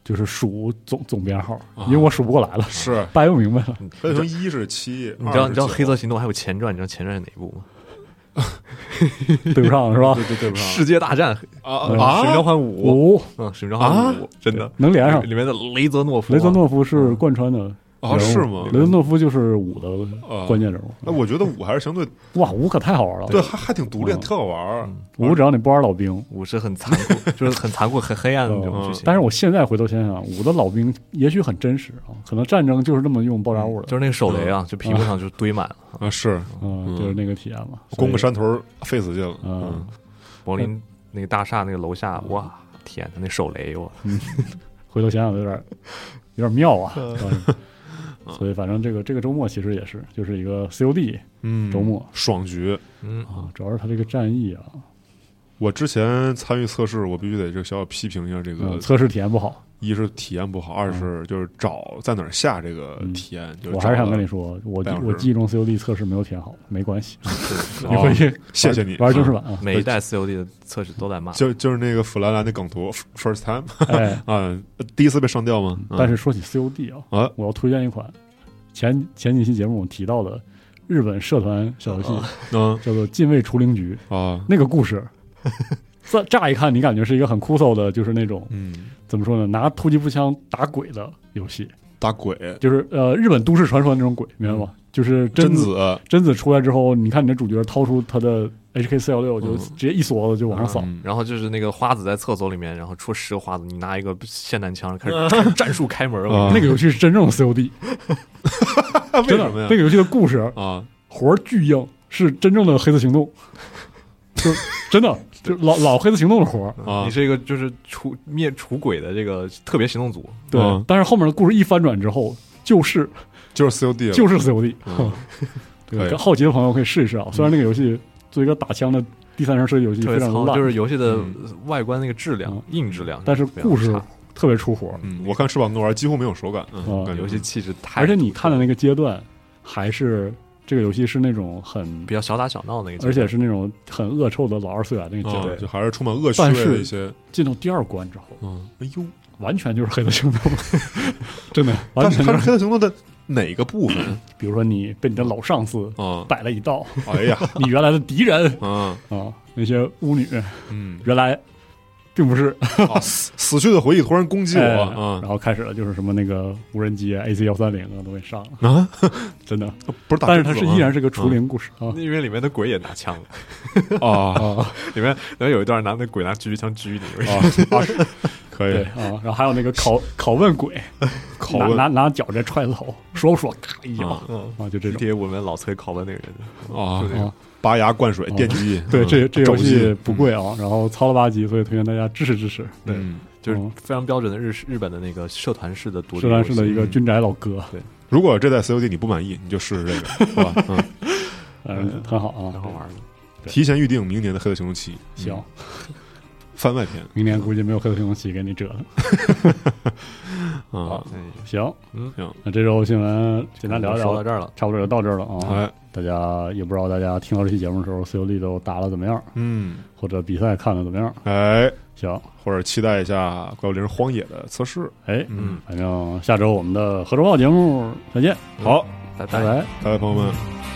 就是数总总编号，因为我数不过来了， 是掰不明白了。 黑色行动一是七， 你知道你知道二是九黑色行动还有前传，你知道前传是哪部吗？ 对不上是吧？ 对对对不上世界大战啊嗯啊使命召唤五， 五嗯，使命召唤五真的能连上。 里面的雷泽诺夫啊， 雷泽诺夫是贯穿的啊人物是吗雷泽诺夫就是五的啊关键人物。 那我觉得五还是相对哇，五可太好玩了。 对，还还挺独立， 嗯特好玩儿。 五只要你不玩老兵， 五是很残酷，就是很残酷、很黑暗的那种剧情。 但是我现在回头想想，五的老兵也许很真实啊，可能战争就是这么用爆炸物的， 就是那个手雷啊，就皮肤上就堆满了。 啊，是嗯，就是那个体验嘛。 攻个山头费死劲了。 嗯， 柏林那个大厦那个楼下，哇，天呐，那手雷哇！ 回头想想有点有点妙啊。所以反正这个这个周末其实也是就是一个 C O D 嗯， 周末爽局。 嗯啊，主要是它这个战役啊， 我之前参与测试，我必须得这小小批评一下这个嗯，测试体验不好。 一是体验不好，二是就是找在哪儿下这个体验。就是我还是想找了跟你说，我半小时我记忆中 C O D 测试没有体验好，没关系， 哦你回去谢谢你玩正式版啊。 每一代 C O D 的测试都在骂， 就就是那个弗兰兰的梗图 ，first time 哎， 啊，第一次被上吊吗？嗯但是说起 C O D 啊， 啊我要推荐一款前前几期节目我们提到的日本社团小游戏， 嗯叫做《禁卫除灵局》。 啊那个故事，乍乍一看你感觉是一个很枯燥的，就是那种嗯， 怎么说呢，拿突击步枪打鬼的游戏， 打鬼就是呃日本都市传说的那种鬼，明白吗？就是贞子子贞子出来之后，你看你的主角掏出他的 H K 四一六，就嗯直接一锁子就往上扫。 嗯然后就是那个花子在厕所里面，然后出十个花子，你拿一个霰弹枪开始战战术开门。 啊那个游戏是真正的 C O D， 为真的什么呀？ 那个游戏的故事啊活儿巨硬，是真正的黑色行动，就真的就老老黑色行动的活儿。 啊你是一个就是除灭除鬼的这个特别行动组， 对， 嗯但是后面的故事一翻转之后，就是就是 C O D 了， 就是 C O D。 嗯对， 可以跟好奇的朋友可以试一试啊。虽然那个游戏作为一个打枪的第三人称射击游戏特别糙， 非常烂， 就是游戏的嗯外观那个质量嗯、 硬质量， 但是非常故事差特别出活儿。 嗯，我看翅膀跟玩几乎没有手感，嗯， 啊感觉游戏气质太， 而且你看的那个阶段，还是这个游戏是那种很比，较小打小闹那个阶段， 而且是那种很恶臭的老二次元那个阶啊， 段。 就还是充满恶趣味但是的一些， 进到第二关之后， 嗯，哎呦， 完全就是黑色行动，真的完但是它是全就是。 黑色行动的哪个部分比如说你被你的老上司啊？ 摆了一道， 哎呀， 你原来的敌人啊， 啊，那些巫女嗯， 原来并不是啊，死死去的回忆突然攻击我哎啊然后开始了就是什么那个无人机啊 A C 幺三零啊都给上了， 啊， 真的。 不是打但是它贞子吗， 是依然是个除灵故事啊因为里面的鬼也拿枪， 啊啊， 里面然后有一段拿那鬼拿狙击枪狙你， 啊啊，可以对啊，然后还有那个拷拷问鬼， 拷问拿拿拿脚直接踹他头，说不说咔一脚啊嗯， 啊，就这种贴我们老崔拷问那个人， 啊就，这种啊。 拔牙灌水哦电击， 对， 嗯这这游肘击戏不贵啊，然后糙了吧唧，所以推荐大家支持支持。 对嗯， 就是嗯非常标准的日日本的那个社团式的独立社团式的游戏一个军宅老哥， 如果这代 C O D 你不满意，你就试试这个，好吧？嗯， 嗯，很好啊， 挺好玩的。 对提前预定明年的《黑色行动七》 行， 番外篇明年估计没有黑色行动七给你折了。 啊， 哎， 行， 嗯， 行， 那这周新闻简单聊一聊， 说到这儿了， 差不多就到这儿了啊。 哎， 大家也不知道大家听到这期节目的时候，C O D 都打了怎么样， 嗯， 或者比赛看的怎么样？ 哎， 行， 或者期待一下《怪物猎人荒野》的测试， 哎， 嗯， 反正下周我们的合周报节目再见， 好， 拜拜拜。 各位朋友们。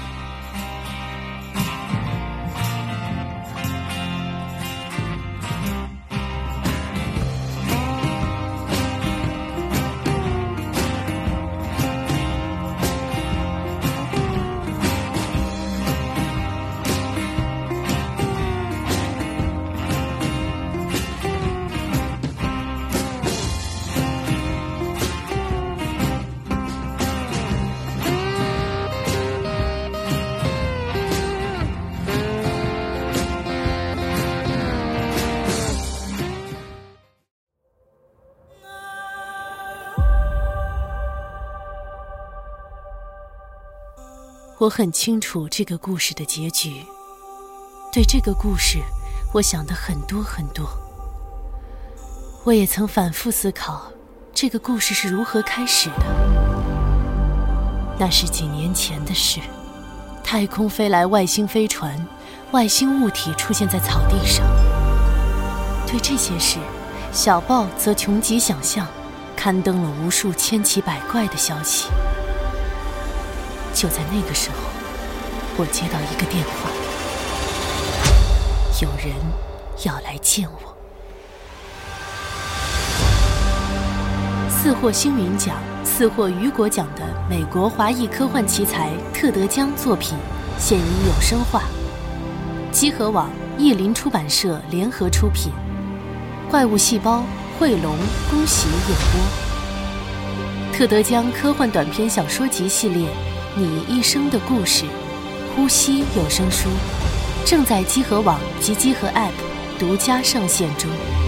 我很清楚这个故事的结局，对这个故事，我想的很多很多。我也曾反复思考，这个故事是如何开始的。那是几年前的事，太空飞来外星飞船，外星物体出现在草地上。对这些事，小豹则穷极想象， 刊登了无数千奇百怪的消息。就在那个时候，我接到一个电话，有人要来见我。四获星云奖、四获雨果奖的美国华裔科幻奇才特德·江作品现已有声化，积禾网、译林出版社联合出品，怪物细胞、汇龙恭喜演播。特德·江科幻短篇小说集系列《你一生的故事》呼吸有声书正在积禾网及积禾 App 独家上线中。